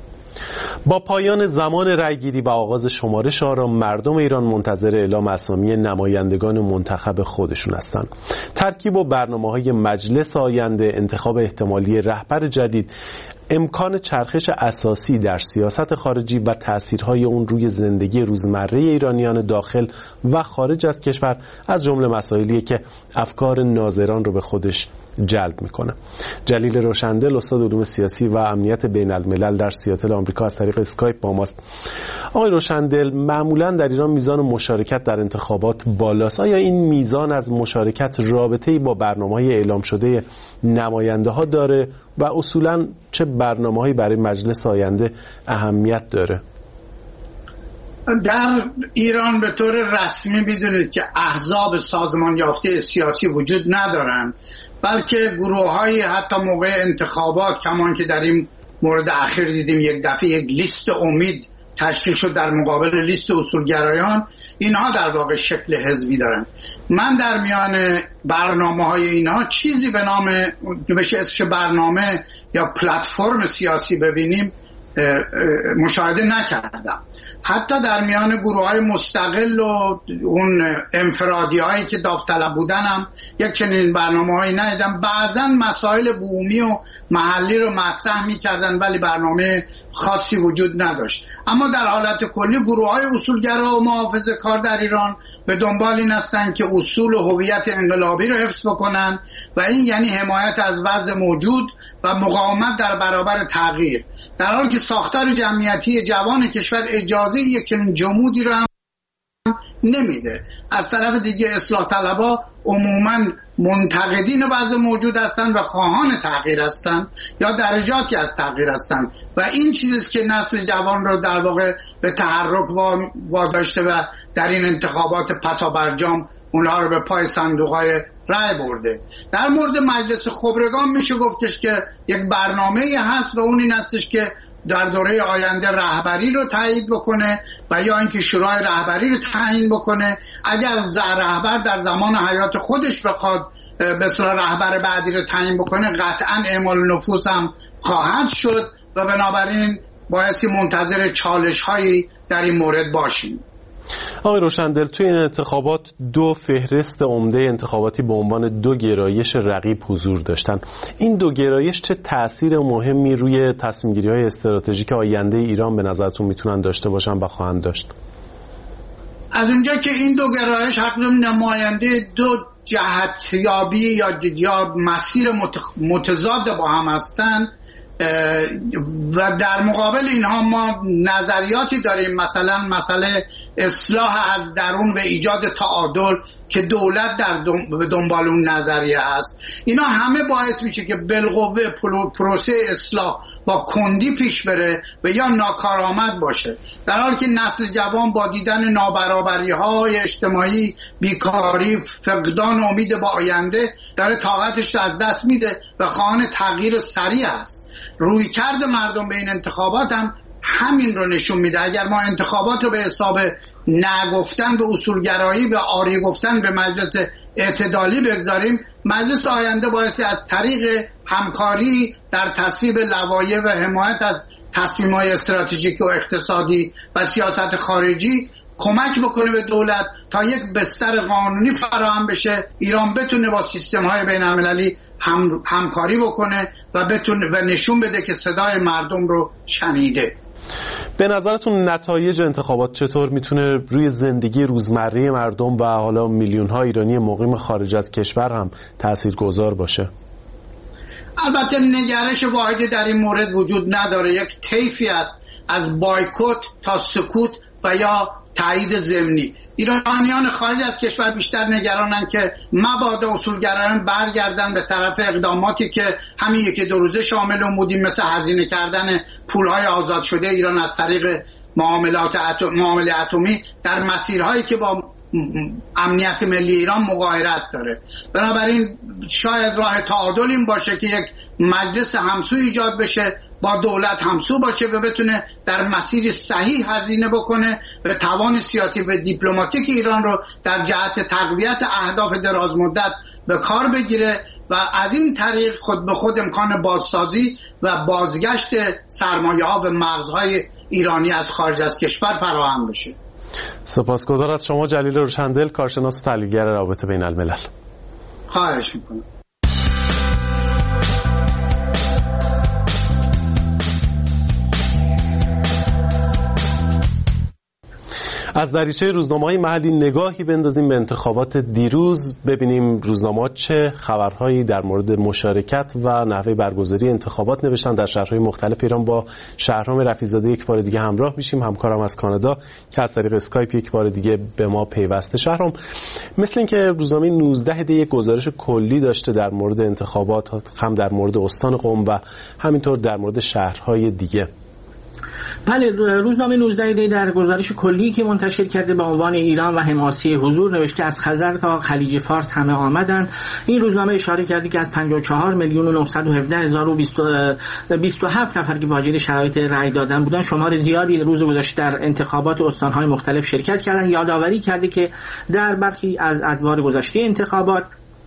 با پایان زمان رأیگیری و آغاز شمارش آرا، مردم ایران منتظر اعلام اسامی نمایندگان منتخب خودشون هستند. ترکیب و برنامه‌های مجلس آینده، انتخاب احتمالی رهبر جدید، امکان چرخش اساسی در سیاست خارجی و تأثیرهای اون روی زندگی روزمره ایرانیان داخل و خارج از کشور از جمله مسائلیه که افکار ناظران رو به خودش جلب میکنه. جلیل روشندل استاد علوم سیاسی و امنیت بین الملل در سیاتل آمریکا از طریق اسکایپ با ماست. آقای روشندل، معمولا در ایران میزان مشارکت در انتخابات بالاست. آیا این میزان از مشارکت رابطه‌ای با برنامه‌های اعلام شده نماینده ها داره و اصولا چه برنامه‌هایی برای مجلس آینده اهمیت داره؟
در ایران به طور رسمی بدونید که احزاب سازمان یافته سیاسی وجود ندارند، بلکه گروه‌های حتی موقع انتخابات کمان که در این مورد اخیر دیدیم یک دفعه یک لیست امید تشکیل شد در مقابل لیست اصولگرایان، اینها در واقع شکل حزبی دارن. من در میان برنامه‌های اینها چیزی به نام که بشه اسمش برنامه یا پلتفرم سیاسی ببینیم مشاهده نکردم. حتی در میان گروه‌های مستقل و اون انفرادی هایی که داوطلب بودن هم یک چنین برنامه‌هایی ندیدم. بعضا مسائل بومی و محلی رو مطرح می‌کردن ولی برنامه خاصی وجود نداشت. اما در حالت کلی گروه‌های اصولگرا و محافظه‌کار در ایران به دنبال این هستند که اصول و هویت انقلابی رو حفظ بکنن و این یعنی حمایت از وضع موجود و مقاومت در برابر تغییر، در حالی که ساختار جمعیتی جوان کشور اجازه یک چنین جمودی رو هم نمیده. از طرف دیگه اصلاح طلبها عموماً منتقدین وضع موجود هستند و خواهان تغییر هستند یا درجاتی از تغییر هستند و این چیزی که نسل جوان رو در واقع به تحرک واداشته و در این انتخابات پسابرجام اونها رو به پای صندوق‌های رای برده. در مورد مجلس خبرگان میشه گفتش که یک برنامه‌ای هست و اون این هستش که در دوره آینده رهبری رو تایید بکنه و یا اینکه شورای رهبری رو تعیین بکنه. اگر رهبر در زمان حیات خودش بخواد به اصطلاح رهبر بعدی رو تعیین بکنه قطعاً اعمال نفوذ هم خواهد شد و بنابراین بایستی منتظر چالش‌هایی در این مورد باشیم.
آقای روشندل، توی این انتخابات دو فهرست عمده انتخاباتی به عنوان دو گرایش رقیب حضور داشتن. این دو گرایش چه تأثیر مهمی روی تصمیم‌گیری‌های استراتژیک آینده ایران به نظرتون میتونن داشته باشن و خواهند داشت؟
از اونجا که این دو گرایش حق نماینده دو جهتیابی یا یا مسیر متضاد با هم هستند و در مقابل اینها ما نظریاتی داریم، مثلا مسئله اصلاح از درون و ایجاد تعادل که دولت در دنبال اون نظریه است. اینا همه باعث میشه که بالقوه پروسه اصلاح با کندی پیش بره و یا ناکارآمد باشه، در حالی که نسل جوان با دیدن نابرابری های اجتماعی، بیکاری، فقدان امید با آینده داره طاقتش از دست میده و خواهان تغییر سریع است. رویکرد مردم به این انتخابات هم همین رو نشون میده. اگر ما انتخابات رو به حساب نگفتن به اصولگرایی و آری گفتن به مجلس اعتدالی بگذاریم، مجلس آینده بایستی از طریق همکاری در تصویب لوایح و حمایت از تصمیم‌های استراتژیک و اقتصادی و سیاست خارجی کمک بکنه به دولت تا یک بستر قانونی فراهم بشه، ایران بتونه با سیستم‌های بین‌المللی هم همکاری بکنه و بتونه و نشون بده که صدای مردم رو شنیده.
به نظرتون نتایج انتخابات چطور میتونه روی زندگی روزمره مردم و حالا میلیون‌ها ایرانی مقیم خارج از کشور هم تاثیرگذار باشه؟
البته نگرش واحدی در این مورد وجود نداره. یک طیفی است از بایکوت تا سکوت و یا تایید ضمنی. ایرانیان خارج از کشور بیشتر نگرانن که مبادا اصولگرایان برگردن به طرف اقداماتی که همین یکی دو روزه شامل اون بودیم، مثل هزینه کردن پولهای آزاد شده ایران از طریق معاملات اتم، معامله اتمی در مسیرهایی که با امنیت ملی ایران مغایرت داره. بنابراین شاید راه تعادل این باشه که یک مجلس همسو ایجاد بشه، با دولت همسو باشه و بتونه در مسیر صحیح هزینه بکنه و توان سیاسی و دیپلماتیک ایران رو در جهت تقویت اهداف دراز مدت به کار بگیره و از این طریق خود به خود امکان بازسازی و بازگشت سرمایه‌ها و مغزهای ایرانی از خارج از کشور فراهم بشه.
سپاسگزار از شما جلیل روشندل، کارشناس و تحلیلگر روابط بین الملل.
خواهش میکنم.
از دریچه روزنامه‌های محلی نگاهی بندازیم به انتخابات دیروز، ببینیم روزنامه‌ها چه خبرهایی در مورد مشارکت و نحوه برگزاری انتخابات نوشتن در شهرهای مختلف ایران. با شهرام رفیع‌زاده یک بار دیگه همراه میشیم، همکارم از کانادا که از طریق اسکایپ یک بار دیگه به ما پیوسته. شهرام، مثل اینکه روزنامه نوزده دی یک گزارش کلی داشته در مورد انتخابات، هم در مورد استان قم و همینطور در مورد شهرهای دیگه.
بله، روزنامه نوزده دی در گزارش کلی که منتشر کرده با عنوان ایران و حماسی حضور نوشته از خزر تا خلیج فارس همه آمدن. این روزنامه اشاره کرده که از پنجاه و چهار میلیون و نهصد و هفده هزار و بیست و هفت نفر که واجد شرایط رأی دادن بودن، شمار زیادی روز گذشته در انتخابات استان‌های مختلف شرکت کردند. یادآوری کرده که در برخی از ادوار گذشته انتخابات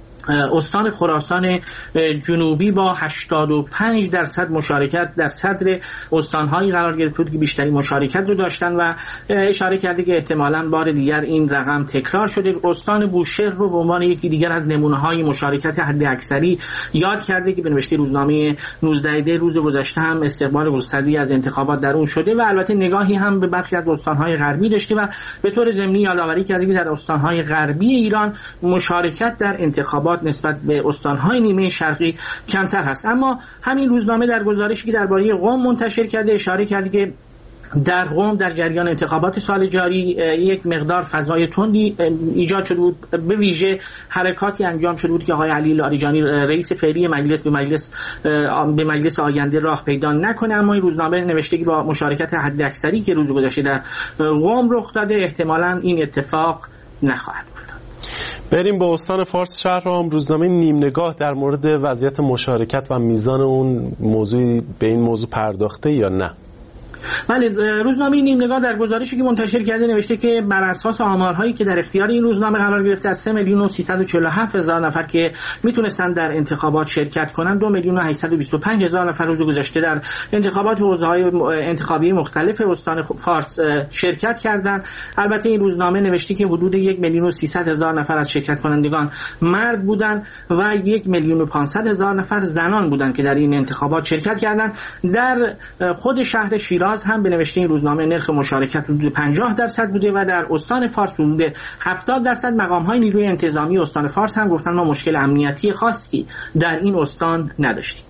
استان خراسان جنوبی با هشتاد و پنج درصد مشارکت در صدر استان‌هایی قرار گرفت بود که بیشترین مشارکت رو داشتن و اشاره کرده که احتمالاً بار دیگر این رقم تکرار شده. استان بوشهر رو به عنوان یکی دیگر از نمونه‌های مشارکت حداکثری یاد کرده که به نوشته روزنامه نوزده دی روز گذشته هم استقبال گسترده‌ای از انتخابات در اون شده و البته نگاهی هم به برخی از استان‌های غربی داشته و به طور ضمنی یادآوری کرده که در استان‌های غربی ایران مشارکت در انتخابات نسبت به استان‌های نیمه شرقی کمتر هست. اما همین روزنامه در گزارشی که درباره قم منتشر کرده اشاره کرده که در قم در جریان انتخابات سال جاری یک مقدار فضای تندی ایجاد شده بود، به ویژه حرکاتی انجام شده بود که آقای علی لاریجانی رئیس فعلی مجلس به مجلس به مجلس آینده راه پیدا نکنه. اما این روزنامه نوشته که با مشارکت حداکثری که روز گذشته در قم رخ داده احتمالاً این اتفاق نخواهد بود.
بریم به استان فارس. شهرام، روزنامه نیم نگاه در مورد وضعیت مشارکت و میزان اون موضوع به این موضوع پرداخته یا نه؟
بله، روزنامه نیم نگاه در گزارشی که منتشر کرده نوشته که بر اساس آمارهایی که در اختیار این روزنامه قرار گرفته از سه میلیون و سیصد و چهل و هفت هزار نفر که میتونستن در انتخابات شرکت کنن، دو میلیون و هشتصد و بیست و پنج هزار نفر روز گذشته در انتخابات حوزه‌های انتخابی مختلف استان فارس شرکت کردند. البته این روزنامه نوشته که حدود یک میلیون و سیصد هزار نفر از شرکت کنندگان مرد بودند و یک میلیون و پانصد هزار نفر زنان بودند که در این انتخابات شرکت کردند. در خود شهر شیراز هم به نوشته این روزنامه نرخ مشارکت حدود پنجاه درصد بوده و در استان فارس حدود هفتاد درصد. مقام‌های نیروی انتظامی استان فارس هم گفتن ما مشکل امنیتی خاصی در این استان نداشتیم.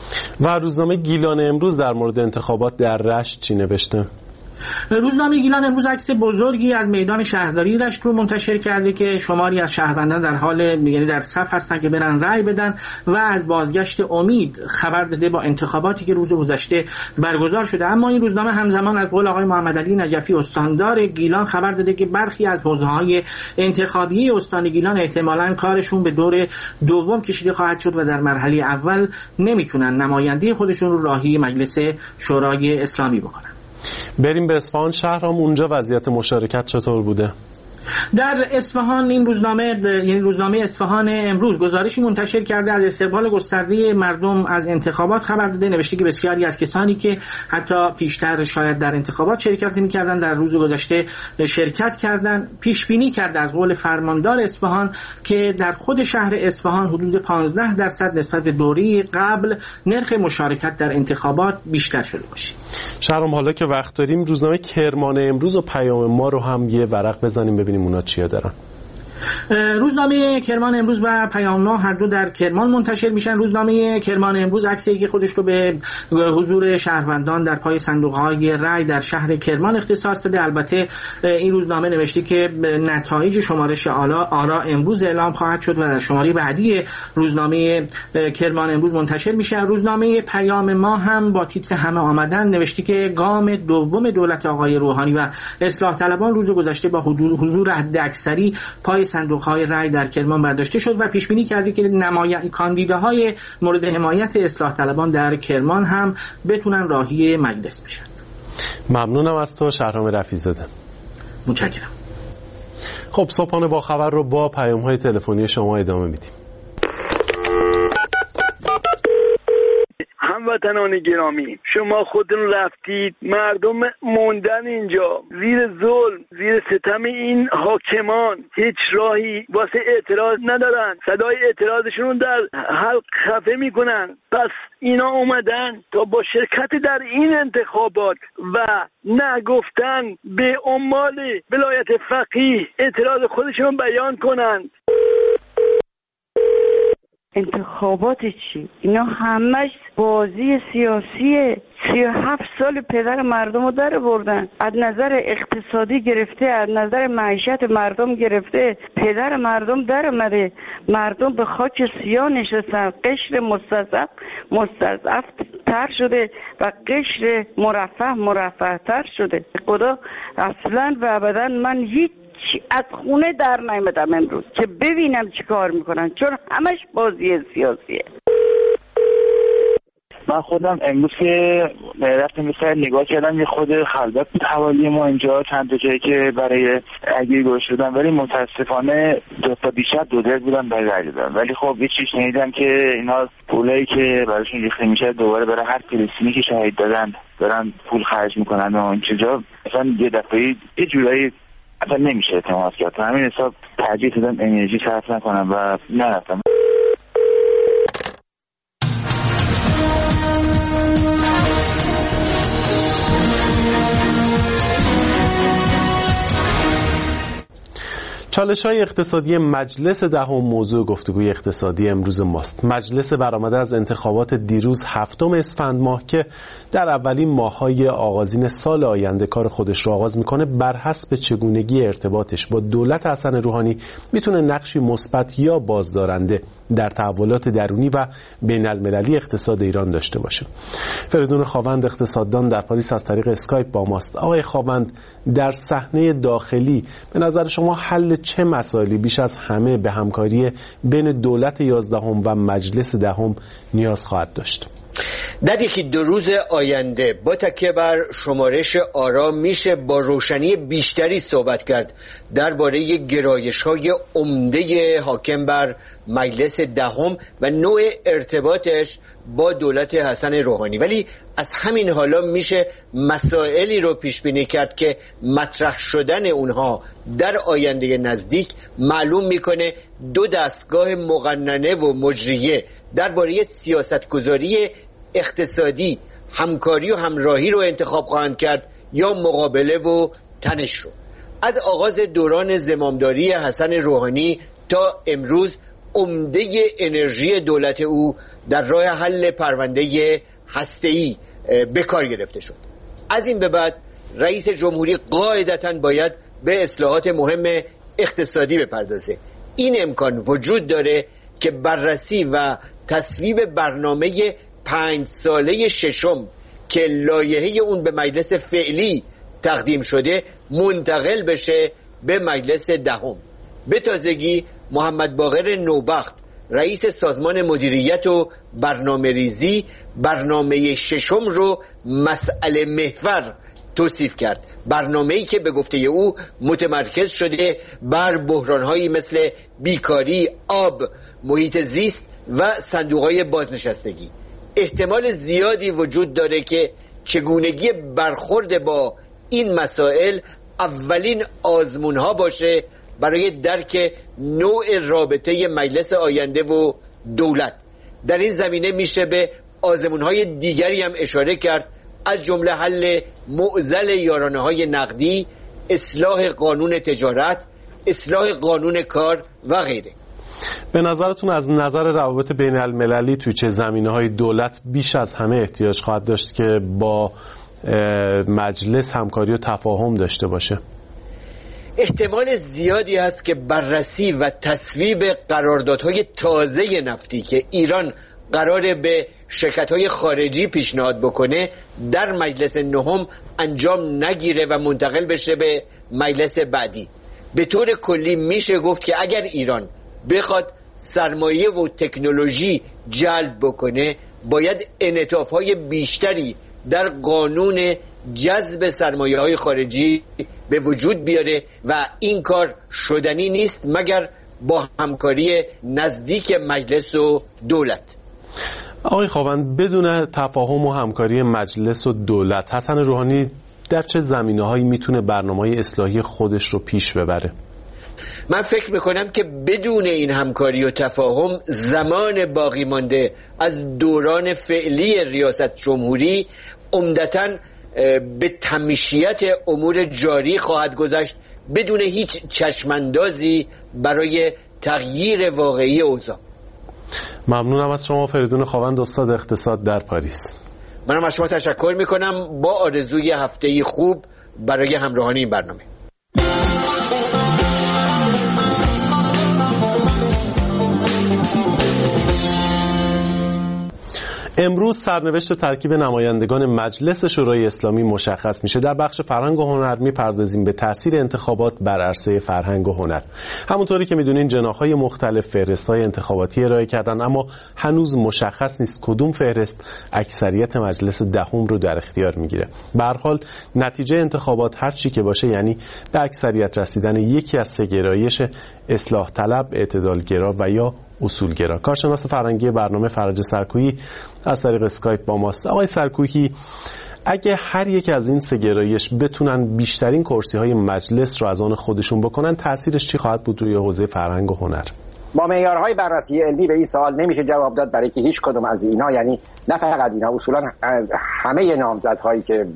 و روزنامه گیلان امروز در مورد انتخابات در رشت چی نوشته؟
روزنامه گیلان امروز عکس بزرگی از میدان شهرداری رشت رو منتشر کرده که شماری از شهروندان در حال یعنی در صف هستن که برن رأی بدن و از بازگشت امید خبر داده با انتخاباتی که روز گذشته برگزار شده. اما این روزنامه همزمان از قول آقای محمد علی نجفی استاندار گیلان خبر داده که برخی از حوزه‌های انتخابی استان گیلان احتمالاً کارشون به دور دوم کشیده خواهد شد و در مرحله اول نمیتونن نماینده خودشون رو راهی مجلس شورای اسلامی بکنن.
بریم به اصفهان. شهرام، اونجا وضعیت مشارکت چطور بوده؟
در اصفهان این روزنامه یعنی روزنامه اصفهان امروز گزارشی منتشر کرده از استقبال گسترده مردم از انتخابات خبر داده. نوشته که بسیاری از کسانی که حتی پیشتر شاید در انتخابات شرکت نمی‌کردند در روز گذشته شرکت کردند. پیش بینی کرده از قول فرماندار اصفهان که در خود شهر اصفهان حدود پانزده درصد نسبت به دوره قبل نرخ مشارکت در انتخابات بیشتر شده باشه.
شهرام، حالا که وقت داریم روزنامه کرمان امروز و پیام ما رو هم یه ورق بزنیم ببینیم اونا چیا دارن.
روزنامه کرمان امروز و پیام ما هر دو در کرمان منتشر میشن. روزنامه کرمان امروز عکسی که خودش رو به حضور شهروندان در پای صندوق‌های رای در شهر کرمان اختصاص داده. البته این روزنامه نوشته که نتایج شمارش آرا امروز اعلام خواهد شد و در شماره بعدی روزنامه کرمان امروز منتشر میشه. روزنامه پیام ما هم با تیتر همه آمدن نوشته که گام دوم دولت آقای روحانی و اصلاح طلبان روز گذشته با حضور حداکثری پای صندوق‌های رای در کرمان برداشته شد و پیش بینی کرده که نماینده کاندیداهای مورد حمایت اصلاح طلبان در کرمان هم بتونن راهی مجلس بشن.
ممنونم از تو شهرام رفیع‌زاده.
متشکرم.
خب، صبحانه با خبر رو با پیام‌های تلفنی شما ادامه میدیم.
هموطنان هموطنان گرامی، شما خودتون رفتید، مردم موندن اینجا زیر ظلم، زیر ستم این حاکمان، هیچ راهی واسه اعتراض ندارن، صدای اعتراضشون در حلق خفه میکنن. پس اینا اومدن تا با شرکت در این انتخابات و نگفتن به عمال ولایت فقیه اعتراض خودشون بیان کنند.
انتخابات چی؟ اینا همش بازی سیاسیه. سی و هفت سال پدر مردم رو در بردن، از نظر اقتصادی گرفته، از نظر معیشت مردم گرفته، پدر مردم در اومده، مردم به خاک سیاه نشستن، قشر مستضعف مستضعف تر شده و قشر مرفه مرفه تر شده. خدا اصلا و ابدا من هیچ از خونه در نیامدم امروز که ببینم چی کار میکنن، چون همش بازی سیاسیه.
من خودم امروز که رفتم مثلا نگاه کردم یه خود خلوت بود حوالی ما اینجا، چند تا جایی که برای اگه گوش شدم، ولی متاسفانه دو تا بیشتر دو دل بودن برای رای دادن. ولی خب یه چیز شنیدم که اینا پولایی که براشون ریخته میشه دوباره برای هر فلسطینی که شهید دادن دارن پول خرج میکنن و این چیزا، مثلا یه دفعه یه جورایی اصلا نمیشه اعتماد کرد. همین حساب ترجیح دادم انرژی صرف نکنم و نرفتم.
چالش‌های اقتصادی مجلس دهم موضوع گفتگوی اقتصادی امروز ماست. مجلس برآمده از انتخابات دیروز هفتم اسفند ماه که در اولین ماه‌های آغازین سال آینده کار خودش رو آغاز میکنه، بر حسب چگونگی ارتباطش با دولت حسن روحانی میتونه نقشی مثبت یا بازدارنده در تحولات درونی و بین المللی اقتصاد ایران داشته باشه. فریدون خاوند اقتصاددان در پاریس از طریق اسکایپ با ماست. آقای خاوند، در صحنه داخلی به نظر شما حل چه مسائلی بیش از همه به همکاری بین دولت یازدهم و مجلس دهم نیاز خواهد داشت؟
در یکی دو روز آینده با تکیه بر شمارش آرا میشه با روشنی بیشتری صحبت کرد درباره گرایش‌های عمده حاکم بر مجلس دهم و نوع ارتباطش با دولت حسن روحانی. ولی از همین حالا میشه مسائلی رو پیش بینی کرد که مطرح شدن اونها در آینده نزدیک معلوم میکنه دو دستگاه مقننه و مجریه درباره سیاستگذاری اقتصادی همکاری و همراهی رو انتخاب خواهند کرد یا مقابله و تنش رو. از آغاز دوران زمامداری حسن روحانی تا امروز عمده انرژی دولت او در راه حل پرونده هسته‌ای به کار گرفته شد. از این به بعد رئیس جمهوری قاعدتاً باید به اصلاحات مهم اقتصادی بپردازه. این امکان وجود داره که بررسی و تصویب برنامه پنج ساله ششم که لایحه اون به مجلس فعلی تقدیم شده منتقل بشه به مجلس دهم. به تازگی محمد باقر نوبخت رئیس سازمان مدیریت و برنامه ریزی برنامه ششم رو مسئله محور توصیف کرد، برنامه‌ای که به گفته او متمرکز شده بر بحران‌هایی مثل بیکاری، آب، محیط زیست و صندوق‌های بازنشستگی. احتمال زیادی وجود داره که چگونگی برخورد با این مسائل اولین آزمون‌ها باشه برای درک نوع رابطه مجلس آینده و دولت. در این زمینه میشه به آزمون‌های دیگری هم اشاره کرد، از جمله حل معضل یارانه‌های نقدی، اصلاح قانون تجارت، اصلاح قانون کار و غیره.
به نظرتون از نظر روابط بین المللی توی چه زمینه‌های دولت بیش از همه احتیاج خواهد داشت که با مجلس همکاری و تفاهم داشته باشه؟
احتمال زیادی هست که بررسی و تصویب قراردادهای تازه نفتی که ایران قراره به شرکت‌های خارجی پیشنهاد بکنه در مجلس نهم انجام نگیره و منتقل بشه به مجلس بعدی. به طور کلی میشه گفت که اگر ایران بخواد سرمایه و تکنولوژی جلب بکنه باید انعطاف‌های بیشتری در قانون جذب سرمایه‌های خارجی به وجود بیاره و این کار شدنی نیست مگر با همکاری نزدیک مجلس و دولت.
آقای خاوند، بدون تفاهم و همکاری مجلس و دولت، حسن روحانی در چه زمینه‌هایی میتونه برنامه‌های اصلاحی خودش رو پیش ببره؟
من فکر میکنم که بدون این همکاری و تفاهم زمان باقی مانده از دوران فعلی ریاست جمهوری عمدتاً به تمشیت امور جاری خواهد گذشت بدون هیچ چشماندازی برای تغییر واقعی اوضاع.
ممنونم از شما فریدون خاوند، استاد اقتصاد در پاریس.
منم از شما تشکر میکنم با آرزوی هفته‌ای خوب برای همراهانی این برنامه.
امروز سرنوشت و ترکیب نمایندگان مجلس شورای اسلامی مشخص میشه. در بخش فرهنگ و هنر میپردازیم به تاثیر انتخابات بر عرصه فرهنگ و هنر. همونطوری که میدونین جناح‌های مختلف فهرست‌های انتخاباتی ارائه کردن، اما هنوز مشخص نیست کدوم فهرست اکثریت مجلس دهم رو در اختیار میگیره. به هر حال نتیجه انتخابات هر چی که باشه، یعنی به اکثریت رسیدن یکی از سه گرایش اصلاح طلب، اعتدالگرا و یا اصولگرا. کارشناس فرهنگی برنامه فرج سرکویی از طریق اسکایپ با ماست. آقای سرکویی، اگه هر یک از این سه گرایش بتونن بیشترین کرسی های مجلس رو از آن خودشون بکنن، تأثیرش چی خواهد بود روی حوزه فرهنگ و هنر؟
با معیارهای بررسی علمی به این سوال نمیشه جواب داد، برای که هیچ کدوم از اینا، یعنی نه فقط اینا، اصولا همه نامزدهایی که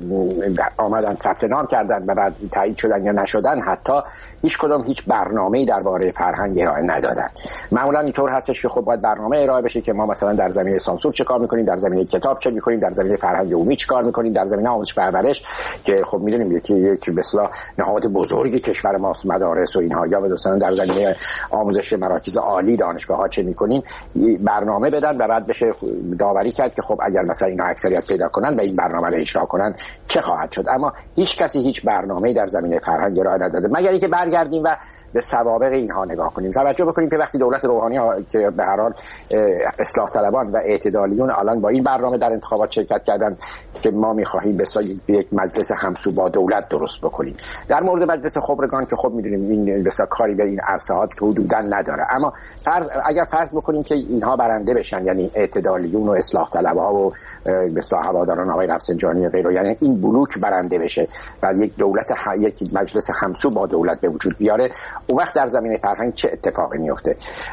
آمدن ثبت نام کردن و بعد تایید شدن یا نشدن، حتی هیچ کدوم هیچ برنامه‌ای درباره فرهنگ ارائه ندادن. معمولا اینطور هستش که خب باید برنامه ارائه بشه که ما مثلا در زمینه سانسور چه کار می‌کنیم، در زمینه کتاب چه می‌کنیم، در زمینه فرهنگ عمومی چه کار می‌کنیم، در زمینه آموزش پرورش که خب می‌دونیم یکی یکی به اصطلاح نهاد بزرگی کشور ماست، مدارس و اینها، یا مثلا در زمینه آموزش مراکز عالی دانشگاه‌ها چه می‌کنیم، برنامه بدن و بعد بشه داوری کرد که خب اگر مثلا اینا اکثریت پیدا کنن و این برنامه رو اجرا کنن چه خواهد شد. اما هیچ کسی هیچ برنامه‌ای در زمینه فرهنگ ارائه نداده، مگر اینکه برگردیم و به سوابق اینها نگاه کنیم. توجه بکنیم که وقتی دولت روحانی ها که به هر حال اصلاح طلبان و اعتدالیون الان با این برنامه در انتخابات شرکت کردن که ما می‌خواهیم به یک مجلس همسو با دولت درست بکنیم. در مورد مجلس خبرگان که خب می‌دونیم این بسیار کاری به این عرصه‌ات حدوداً نداره، اما فرض اگر فرض بکنیم که اینها برنده بشن، یعنی اعتدالیون و اصلاح طلبها و به اصطلاح هواداران آقای رفسنجانی و غیره، یعنی این بلوک برنده بشه و یک دولت ح... یک مجلس همسو با دولت به وجود بیاره، اون وقت در زمینه فرهنگ چه اتفاقی میفته؟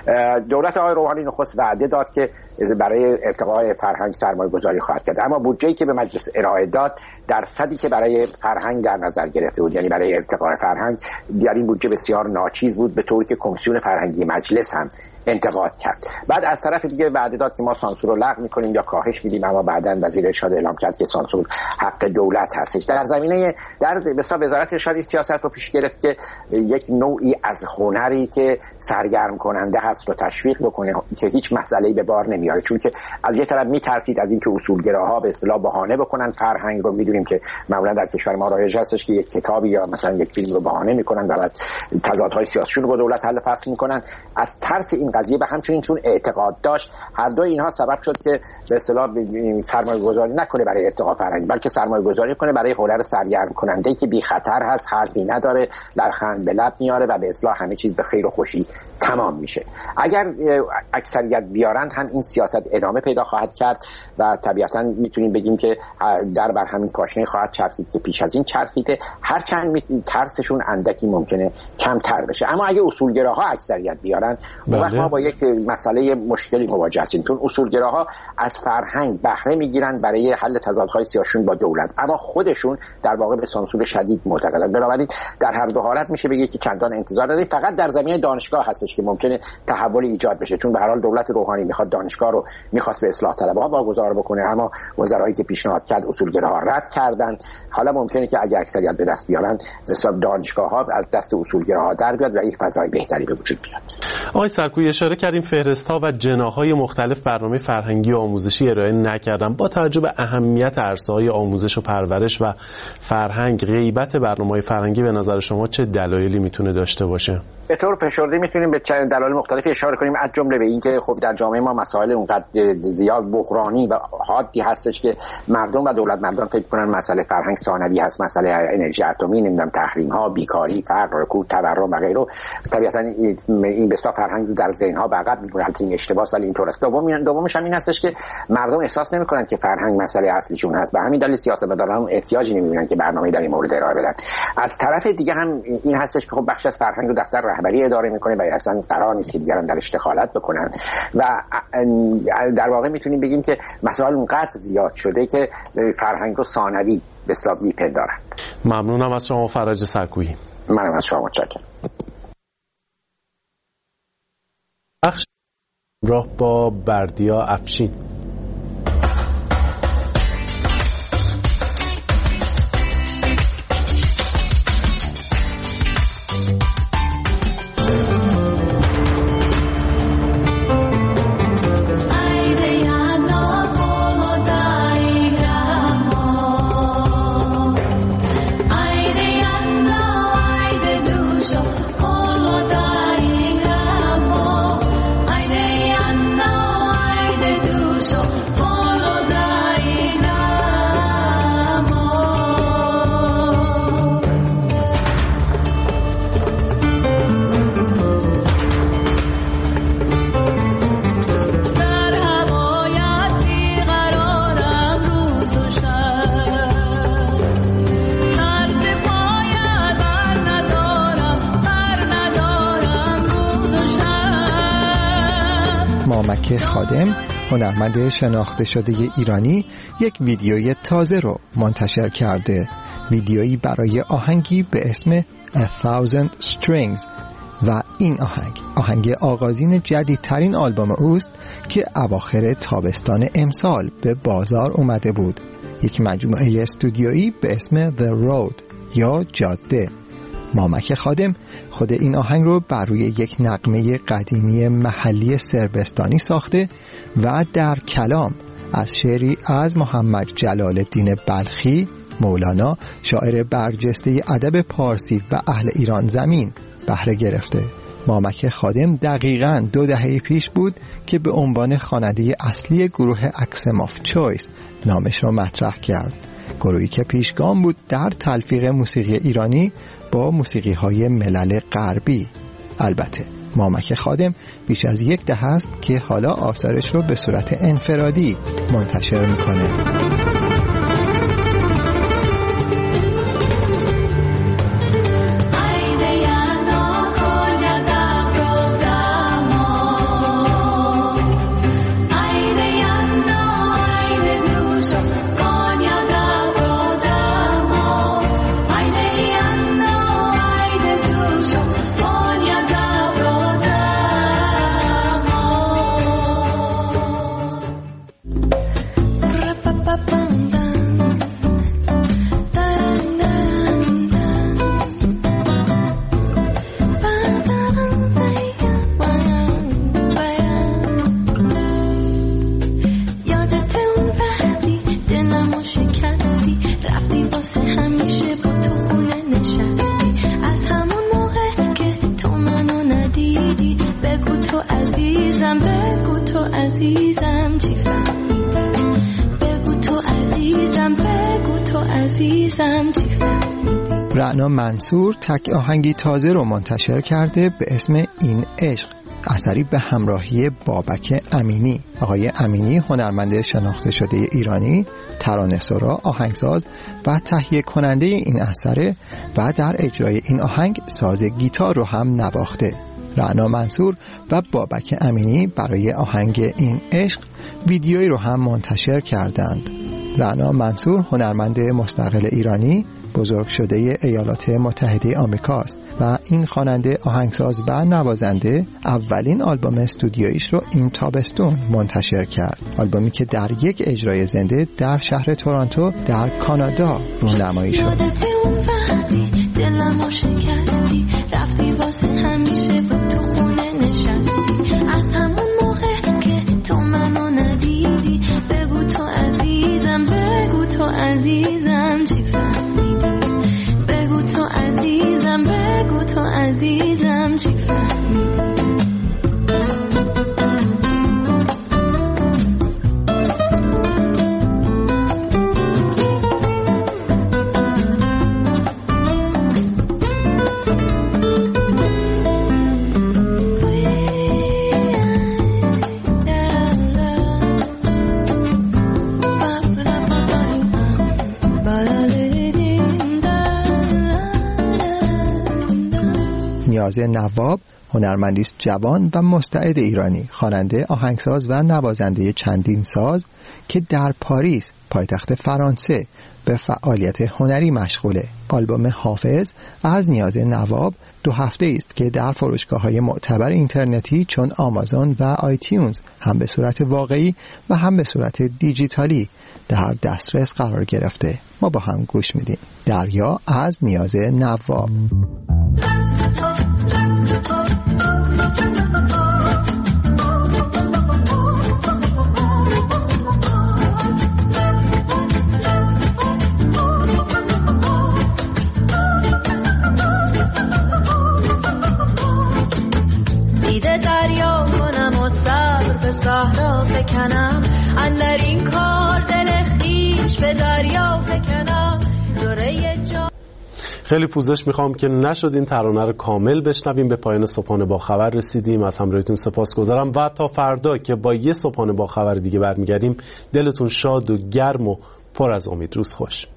دولت آقای روحانی نخست وعده داد که برای ارتقای فرهنگ سرمایه گذاری خواهد کرد، اما بودجه‌ای که به مجلس ارائه داد درصدی که برای فرهنگ در نظر گرفته بود، یعنی برای ارتقای فرهنگ، در این بودجه بسیار ناچیز بود، به طوری که کمیسیون فرهنگی مجلس هم انتقاد کرد. بعد از طرف دیگه وعده داد که ما سانسور رو لغو می‌کنیم یا کاهش میدیم، اما بعداً وزیر ارشاد اعلام کرد که سانسور حق دولت هستش. در زمینه در مثلا وزارت ارشاد این سیاست رو پیش گرفت که یک نوعی از هنری که سرگرم کننده هست رو تشویق بکنه که هیچ مسئله‌ای به بار نمیاره، چون که از یه طرف میترسید از اینکه اصولگراها به اصطلاح بهانه بکنن فرهنگ رو. میدونیم که معمولا در کشور ما رایج هستش که یک کتابی یا مثلا یک فیلم رو بهانه میکنن و بعد تضادهای سیاسیون رو با دولت حل فصل میکنن. از ترس این قضیه و همچنین چون اعتقاد داشت، هر دو اینها سبب شد که به اصطلاح سرمایه گذاری نکنه برای ارتقاء فرهنگ، بلکه سرمایه گذاری کنه برای هنر سرگرم کننده که بی خطر هست، حرفی نداره، لبخند به لب میاره و به اصطلاح همه چیز به خیر و خوشی تمام میشه. اگر اکثریت بیارند هم این سیاست ادامه پیدا خواهد کرد و طبیعتا میتونیم بگیم که در بر همین پاشنه خواهد چرخید که پیش از این چرخیده، هرچند ترسشون اندکی ممکنه کمتر بشه. اما اگه اصولگراها اکثریت بیارن، اون وقت ما با یک مسئله مشکلی مواجه هستیم، چون اصولگراها از فرهنگ بهره میگیرن برای حل تضادهای سیاسیون با دولت، اما خودشون در واقع به سانسور شدید معتقدند. بنابراین در هر دو حالت میشه بگه که چندان انتظار نداریم. فقط در زمینه دانشگاه هستش که ممکنه تحول ایجاد بشه، چون به هر حال دولت روحانی میخواد دانشگاه رو میخواست به اصلاح طلبها واگذار بکنه، اما وزرایی که پیشنهاد کرد اصولگراها رد کردن. حالا ممکنه که اگه اکثریت به دست بیارن، حساب دانشگاه‌ها از دست اصولگراها در بیاد و یک فضای بهتری به وجود بیاد.
آقای سرکویی، اشاره کردیم فهرست‌ها و جناح‌های مختلف برنامه فرهنگی و آموزشی ارائه نکردن. با توجه به اهمیت عرصه‌های آموزش و پرورش و فرهنگ، غیبت برنامه‌های فرهنگی به نظر شما چه دلایلی میتونه داشته باشه؟
به طور فشرده میتونیم به چند دلایل مختلفی اشاره کنیم، از جمله به اینکه خب در جامعه ما مسائل اونقدر زیاد بحرانی و حادی هستش که مردم و دولت مردم فکر کنن مسئله فرهنگ ثانوی هست، مسئله انرژی اتمی، نمیدونم تحریم ها، بیکاری، فقر، رکود، تورم و غیره. طبیعتا این بسیار فرهنگ در ذهن ها به عقب می‌مونه. این اشتباهه ولی اینطور است. دوم دومش هم این هستش که مردم احساس نمی‌کنن که فرهنگ مسئله اصلیشون هست. به همین دلیل سیاستمداران احتیاجی نمی‌بینن که برنامه‌ای در این مورد ارائه بدن. از طرف دیگه هم این هستش که خب بخش از فرهنگ رو دفتر رهبری اداره می‌کنه و اصلا قرار نیست که دیگران درش دخالت بکنن و در واقع میتونیم بگیم که مسائل اونقدر زیاد شده که فرهنگ رو ثانوی به اصطلاح میپندارند.
ممنونم از شما فرج سرکویی.
منم از شما متشکرم.
بخش راه با بردیا افشین.
مامک خادم، هنرمند شناخته شده ایرانی، یک ویدیوی تازه رو منتشر کرده. ویدیویی برای آهنگی به اسم A Thousand Strings و این آهنگ آهنگ آغازین جدیدترین آلبوم اوست که اواخر تابستان امسال به بازار اومده بود. یک مجموعه استودیویی به اسم The Road یا جاده. مامک خادم خود این آهنگ رو بر روی یک نغمه قدیمی محلی سربستانی ساخته و در کلام از شعری از محمد جلال الدین بلخی، مولانا، شاعر برجسته ادب پارسی و اهل ایران زمین بهره گرفته. مامک خادم دقیقاً دو دهه پیش بود که به عنوان خواننده اصلی گروه اکسم آف چویس نامش را مطرح کرد. گروهی که پیشگام بود در تلفیق موسیقی ایرانی با موسیقی های ملل غربی. البته مامک خادم بیش از یک دهه است که حالا آثارش رو به صورت انفرادی منتشر میکنه. رعنا منصور تک آهنگی تازه رو منتشر کرده به اسم این عشق، اثری به همراهی بابک امینی. آقای امینی هنرمند شناخته شده ایرانی، ترانه‌سرا، آهنگساز و تهیه کننده این اثره و در اجرای این آهنگ ساز گیتار رو هم نواخته. رعنا منصور و بابک امینی برای آهنگ این عشق ویدیویی رو هم منتشر کردند. رعنا منصور هنرمند مستقل ایرانی، بزرگ شده ایالات متحده آمریکاست و این خواننده، آهنگساز و نوازنده اولین آلبوم استودیویش رو این تابستون منتشر کرد. آلبومی که در یک اجرای زنده در شهر تورنتو در کانادا رونمایی شد.
دلمو شکستی، رفتی واسه همیشه و تو خونه نشستی. از همون موقع که تو منو ندیدی، بگو تو عزیزم، بگو تو عزیزم چی فهمیدی. بگو تو عزیزم، بگو تو عزیزم چی فهمیدی.
نیاز نواب هنرمندی است جوان و مستعد ایرانی، خواننده، آهنگساز و نوازنده چندین ساز که در پاریس پایتخت فرانسه به فعالیت هنری مشغوله. آلبوم حافظ از نیاز نواب دو هفته است که در فروشگاه‌های معتبر اینترنتی چون آمازون و آیتیونز هم به صورت واقعی و هم به صورت دیجیتالی در دسترس قرار گرفته. ما با هم گوش میدیم. دریا از نیاز نواب.
دیده دریا کنم و سر به صحرا فکنم، اندر این کار دل خویش به دریا فکنم. دوره جا
خیلی پوزش میخوام که نشد این ترانه رو کامل بشنویم. به پایان صبحانه با خبر رسیدیم. از همراهیتون سپاسگزارم و تا فردا که با یه صبحانه با خبر دیگه برمیگردیم دلتون شاد و گرم و پر از امید. روز خوش.